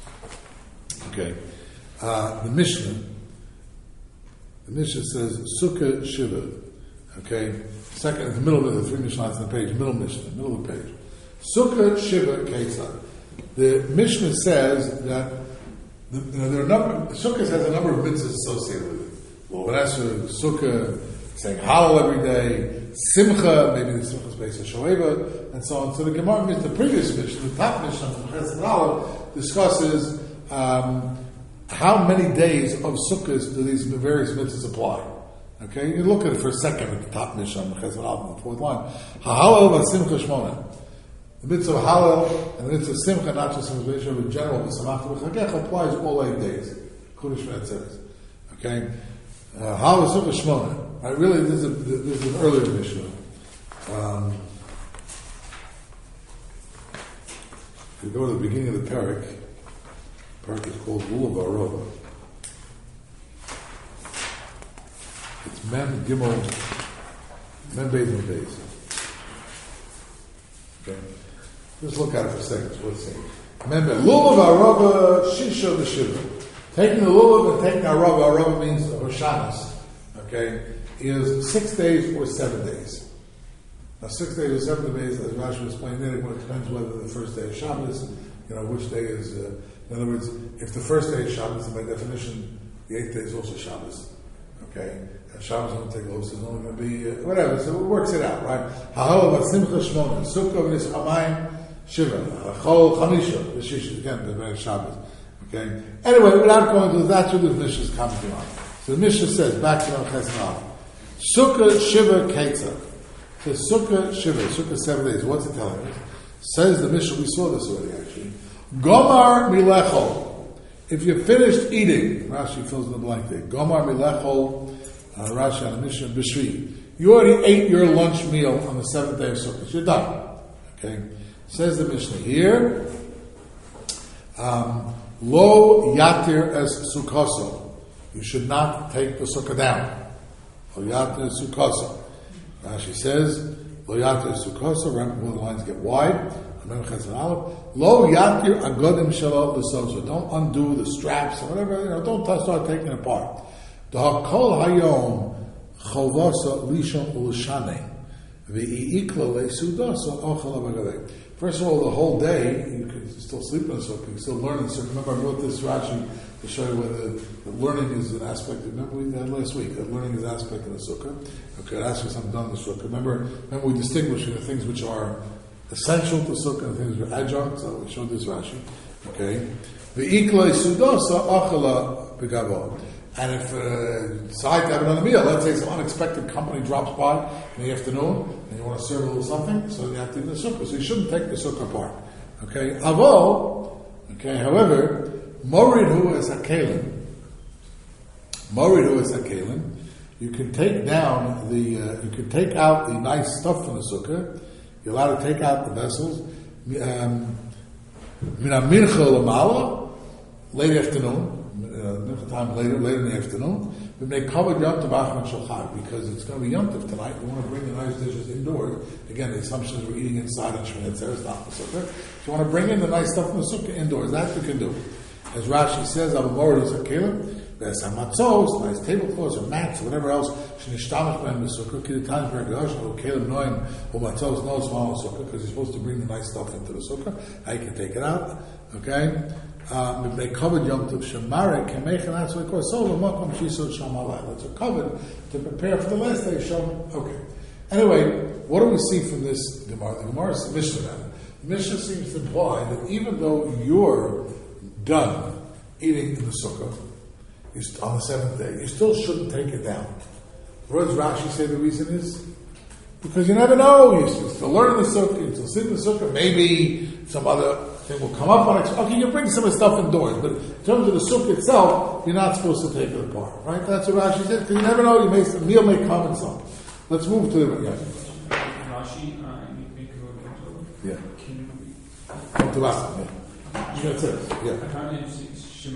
[SPEAKER 1] Okay, the Mishnah. The Mishnah says Sukkah Shiva. Okay, second, in the middle of the 3 Mishnahs on the page, middle of the page. Sukkah Shiva Ketzad. The Mishnah says that there are Sukkah has a number of mitzvahs associated with it. Well, Sukkah, saying Hallel every day, Simcha, maybe the Simcha space of Shoeva, and so on. So the Gemara, the previous Mishnah, the top Mishnah from Ches Aleph, discusses how many days of Sukkahs do these various mitzvahs apply. Okay, you look at it for a second at the top Mishnah, Ches Aleph, the 4th line. Ha'Hallel v'Simcha Shmona. The mitzvah of Hallel and the mitzvah of Simcha, not just in the general, applies all 8 days. Kudish Me'atzeres. Okay? Hallel Simcha Shmona. Right, really, this is an earlier Mishnah. If you go to the beginning of the parak is called Lulav Arova. It's Mem Gimel, Mem Beis and Beis. Okay. Just look at it for a second. What's it saying? Remember, Lulav Arava Shisha V'Shiva. Taking the Lulav and taking Arava. Arava means Hoshanas. Okay, is 6 days or 7 days. Now 6 days or 7 days, as Rashi was explaining there, it depends whether the first day is Shabbos, which day is, in other words, if the first day is Shabbos, then by definition, the 8th day is also Shabbos. Okay? And Shabbos won't take close, it's only going to be, whatever, so it works it out, right? Ha'ol v'simcha shmona, sukkah v'nis hamayim, shiva, chol chamisha, v'shish, again, the very Shabbos. Okay? Anyway, without going to that's what the Mishnah is commenting on. So the Mishnah says, back to Chesed Sukkah Shiva Ketzah. So Sukkah Shiva, Sukkah 7 days. What's it telling us? Says the Mishnah, we saw this already actually. Gomar Milechol. If you're finished eating, Rashi fills in the blank there. Gomar Milechol, Rashi on the Mishnah, B'shri. You already ate your lunch meal on the 7th day of Sukkah. You're done. Okay? Says the Mishnah here. Lo yatir es sukkoso. You should not take the sukkah down. Lo yatir es sukkoso. Rashi says, Lo yatir es sukkoso. Remember, the lines get wide. Lo yatir agodim shelo l'soso. Don't undo the straps or whatever. Don't start taking it apart. Kol hayom chovasa lishon u'l'shanei v'i'ikla le'sudoso ochel avagadei. First of all, the whole day, you can still sleep in the sukkah, you can still learn in the sukkah. Remember, I wrote this Rashi to show you whether the learning is an aspect of, remember we had last week, that learning is an aspect of the sukkah. Okay, that's what I'm done in the sukkah. Remember we distinguish the things which are essential to sukkah and things which are adjunct, so we showed this Rashi. Okay. V'ikla sudosa achala begavo. And if decide to have it on a meal, let's say some unexpected company drops by in the afternoon and you want to serve a little something, so you have to eat the sukkah. So you shouldn't take the sukkah apart. Okay? Avo, however, moridhu is a kalim. You can take down you can take out the nice stuff from the sukkah. You're allowed to take out the vessels. Mina mincha lamala, late afternoon. Time later in the afternoon, we may cover Yom Tov Shulchan because it's going to be Yom Tov tonight. We want to bring the nice dishes indoors. Again, the assumption is we're eating inside on Shemini Atzeres, not the sukkah. If you want to bring in the nice stuff from the sukkah indoors, that you can do. As Rashi says, Avamor is a kelim, there's some matzos, nice tablecloths or mats or whatever else. Shnishtamach ben the sukkah, kiditan bergash or kelim noim or matzos no small sukkah because you're supposed to bring the nice stuff into the sukkah. Now you can take it out. Okay. If they covered Yom Tov Shemare, Kemechan, that's what it calls. So, Makom Shisot Shamalai. That's a covered to prepare for the last day. Okay. Anyway, what do we see from this Gemara? The Gemara is the Mishnah. The Mishnah seems to imply that even though you're done eating in the sukkah on the 7th day, you still shouldn't take it down. What does Rashi say the reason is? Because you never know. You still learn in the sukkah, you still sit in the sukkah, maybe some other thing will come up on it. Okay, you bring some of the stuff indoors, but in terms of the sukkah itself, you're not supposed to take it apart, right? That's what Rashi said, because you never know, a meal may come and so. Let's move to the...
[SPEAKER 2] Rashi,
[SPEAKER 1] yeah. Come to us, yeah. That's it, yeah.
[SPEAKER 2] I found it interesting,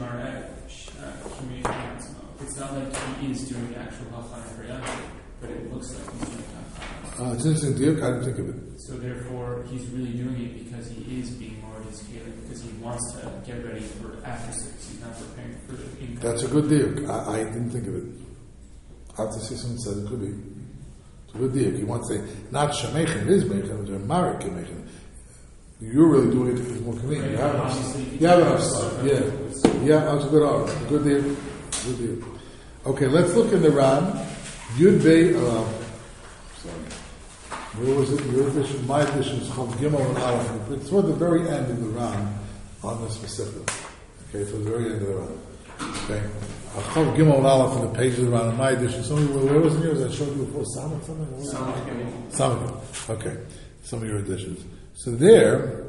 [SPEAKER 2] it's not like he is doing the actual halachah for Yom, but it looks like he's doing halachah.
[SPEAKER 1] It's interesting, Dirk, I didn't think of it.
[SPEAKER 2] So therefore, he's really doing it because he is being more disciplined, because he wants to get ready for after 6. He's not preparing for the income.
[SPEAKER 1] That's a good Dirk. I didn't think of it. After 6 someone said it could be. It's a good Dirk. He wants to say, not Shemechem, his Mechem, but Marek Mechem. You're really doing it because it's more convenient. You have enough stuff. Yeah, that's a good argument. Good Dirk. Good Dirk. Okay, let's look in the Ran. Yud Bey, sorry. Where was it? Your edition, my edition is Chav Gimel and Aleph. It's toward the very end of the Ran on this specific. Okay, toward the very end of the Ran. Okay. Chav Gimel and Aleph on the page of the Ran. In my edition, where was it yours? I showed you before. Samach. Okay. Some of your editions. So there,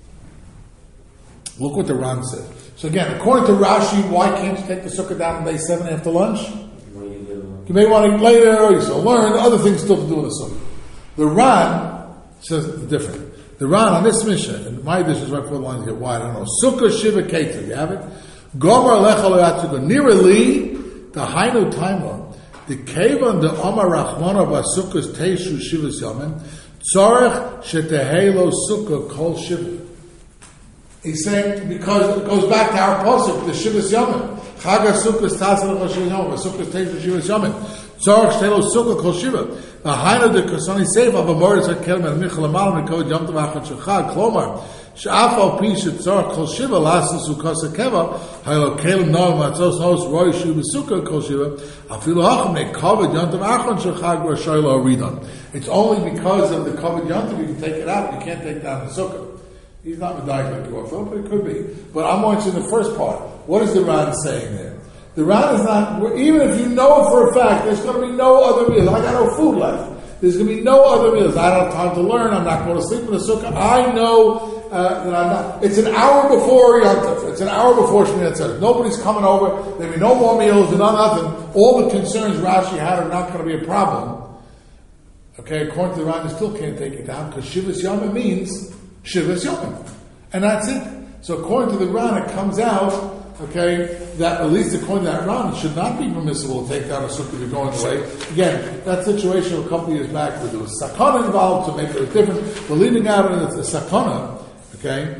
[SPEAKER 1] look what the Ran said. So again, according to Rashi, why can't you take the sukkah down on day 7 after lunch? You may want to eat later, or you still learn, other things still to do in the sukkah. The Ran says different. The Ran on this mission, and my edition is right before the lines get wide, I don't know. Sukkah Shiva Ketzah, you have it? Gomer Lecha Loyatzuka. Nirali, the Hainu Taima, the Kevan, the Omar Rachmana, Basukkah's Teishu Shivas Yamin, Tzorech Shetehelo Sukkah Kol Shiva. He's saying, because it goes back to our pasuk, the Shivas Yamin. Chaga Sukkah's Tasal Shivas Yamin, Sukkah's Teishu Shivas Yamin. Tzorech Shetehelo Sukkah Kol Shiva. V'haina de kasani seif av amoris hakelem and michal amalam and kod yom tavachot shechag klomar she'af al pi shetzor kol shiva lasas ukasa keva haylo kelem noam matzos nos roi shu besuka kol shiva afilu hacham ne kavod yom tavachot shechag rashoylo ridon. It's only because of the kavod yom tav you can take it out. You can't take down the sukkah. He's not medayik like Orfel, but it could be. But I'm watching the first part. What is the Ran saying there? The Ran is not, even if you know for a fact, there's going to be no other meals. I got no food left. There's going to be no other meals. I don't have time to learn. I'm not going to sleep in the sukkah. I know that I'm not. It's an hour before Yom Tov. It's an hour before Shmini Atzeret. Nobody's coming over. There'll be no more meals. There's nothing. All the concerns Rashi had are not going to be a problem. Okay, according to the Ran, you still can't take it down because Shivas Yom means Shivas Yom. And that's it. So according to the Ran, it comes out, okay, that at least according to that Ran, it should not be permissible to take down a sukkah if you're going away. Again, that situation a couple of years back where there was sakana involved to make it different. But leaving out a sakana, okay,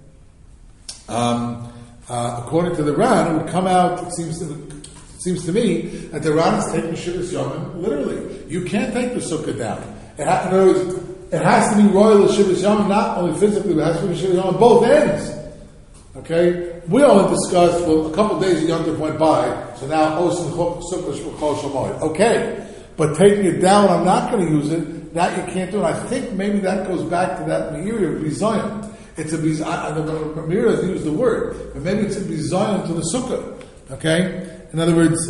[SPEAKER 1] according to the Ran, it would come out, it seems to me, that the Ran is taking Shivas Yom literally. You can't take the sukkah down. It has to be royal Shivas Yom, not only physically, but it has to be Shivas Yom on both ends. Okay? We only discussed, well, a couple of days of Yom Tov went by, so now Osin Sukkah Shvachol Shamoy. Okay. But taking it down, I'm not going to use it, that you can't do it. I think maybe that goes back to that Meiri of Bizayon. It's a Bizayon, the Meiri doesn't use the word, but maybe it's a Bizayon to the Sukkah. Okay? In other words,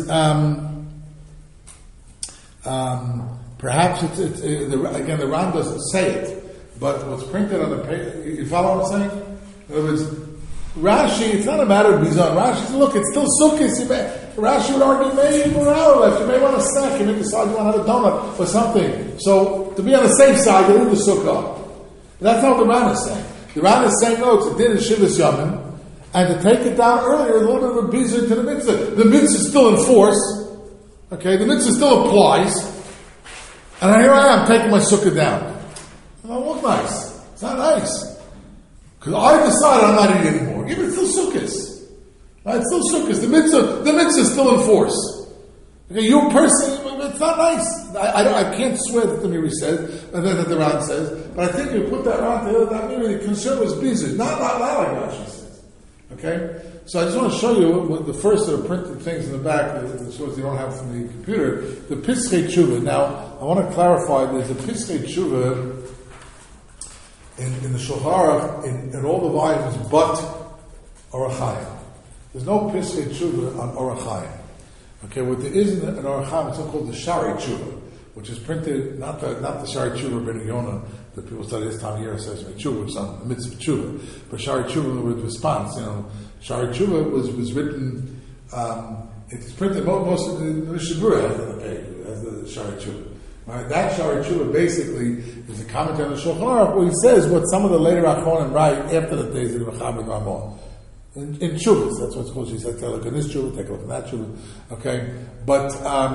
[SPEAKER 1] perhaps it's again, the Ran doesn't say it, but what's printed on the page, you follow what I'm saying? In other words, Rashi, it's not a matter of Bizon. Rashi says, look, it's still Sukkot. Rashi would argue, maybe you have an hour left, you may want a snack, you may decide you want to have a donut or something. So, to be on the safe side, you leave the Sukkah. But that's not what the Ran is saying. The Ran is saying, no, it's a din in Shivas Yomim, and to take it down earlier is a little bit of a bizar to the mitzvah. The mitzvah is still in force. Okay, the mitzvah still applies. And here I am taking my sukkah down. It don't look nice. It's not nice. Because I decided I'm not eating anymore. Yeah, but it's still sukkahs. Right? It's still sukkahs. The mitzvah is still in force. Okay, you personally, it's not nice. I can't swear that the Meiri says, and then that the Ran says, but I think you put that Ran together, that Meiri, the concern was bizar. Not like Rashi says. Okay? So I just want to show you what the first of the printed things in the back, that shows you don't have from the computer, the Piskei Tshuva. Now, I want to clarify, there's a Piskei Tshuva in the Shulchan Aruch, in all the volumes, but Orach Chaim. There's no Piskei Tshuva on Orach Chaim. Okay, what there is in Orach Chaim, it's called the Shari Tshuva, which is printed, not the Shari Tshuva Ben Yonah, that people study this time of year, says Tshuva, which is on the mitzvah Tshuva. But Shari Tshuva with response, Shari Tshuva was written, it's printed, most of the Mishnah Berurah has it on the page, as the Shari Tshuva. Right? That Shari Tshuva basically is a commentary on the Shulchan Aruch where he says what some of the later Achronim write after the days of the Mechaber Ramon. In Tshuvas, that's what it's called. She said, take a look at this Tshuva, take a look at that Tshuva. Okay? But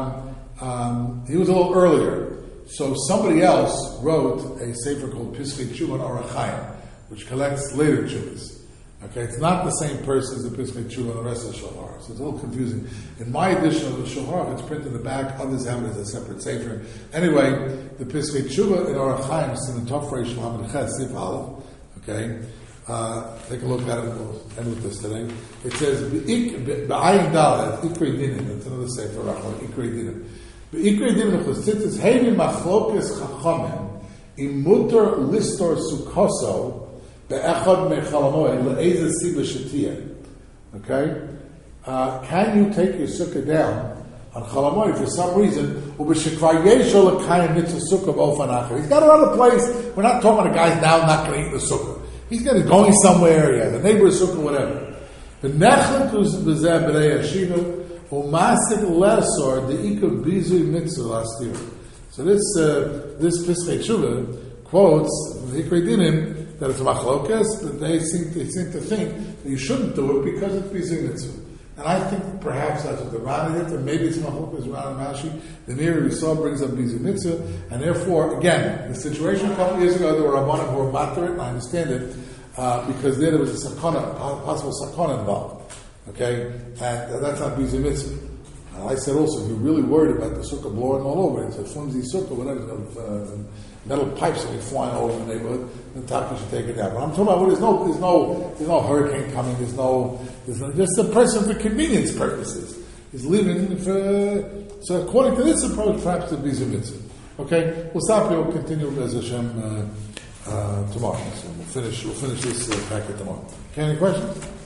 [SPEAKER 1] he was a little earlier. So somebody else wrote a sefer called Piskei Tshuva and Orach Chaim, which collects later Tshuvas. Okay, it's not the same person as the Piskei Tshuva and the rest of the Shulchan Aruch, so it's a little confusing. In my edition of the Shulchan Aruch, it's printed in the back. Others have it as a separate sefer. Anyway, the Piskei Tshuva and Orach Chaim is in the top Reish Lamed Ches Sif Aleph. Okay, take a look at it. We'll end with this today. It says B'ayin Dalet Ikrei Dinim. That's another sefer Ikrei Dinim. B'Ikrei Dinim Chositzis Heini Machlokes Chachamim Imuter Listor Sukoso. Okay? Can you take your sukkah down on Chalamoy for some reason? He's got another place. We're not talking about a guy's now not going to eat the sukkah. He's going somewhere, yeah, the neighbor's sukkah, whatever. The nechlet was b'zeh b'rei yeshiva u'masik lesor de'ikah bizui mitzvah last year. So this Piskei Tshuva quotes the Ikrei Dinim that it's machlokes, but they seem to think that you shouldn't do it because it's bizui mitzvah. And I think perhaps that's what the Ran did, and maybe it's machlokes Ran and Rashi. The Meiri we saw brings up bizui mitzvah, and therefore, again, the situation a couple of years ago, there were Rabbanim who were matter it, and I understand it, because there was a sakana, possible sakana involved. Okay? And that's not bizui mitzvah. I said also, if you're really worried about the sukkah blowing all over, it's a flimsy sukkah, whatever, metal pipes that be flying all over the neighborhood, then top you should take it down. But I'm talking about, there's no hurricane coming, there's no, just the person for convenience purposes is leaving so according to this approach, perhaps it'd be mitzvah. Okay? We'll stop here, we'll continue as Hashem tomorrow. So we'll finish this packet tomorrow. Okay, any questions?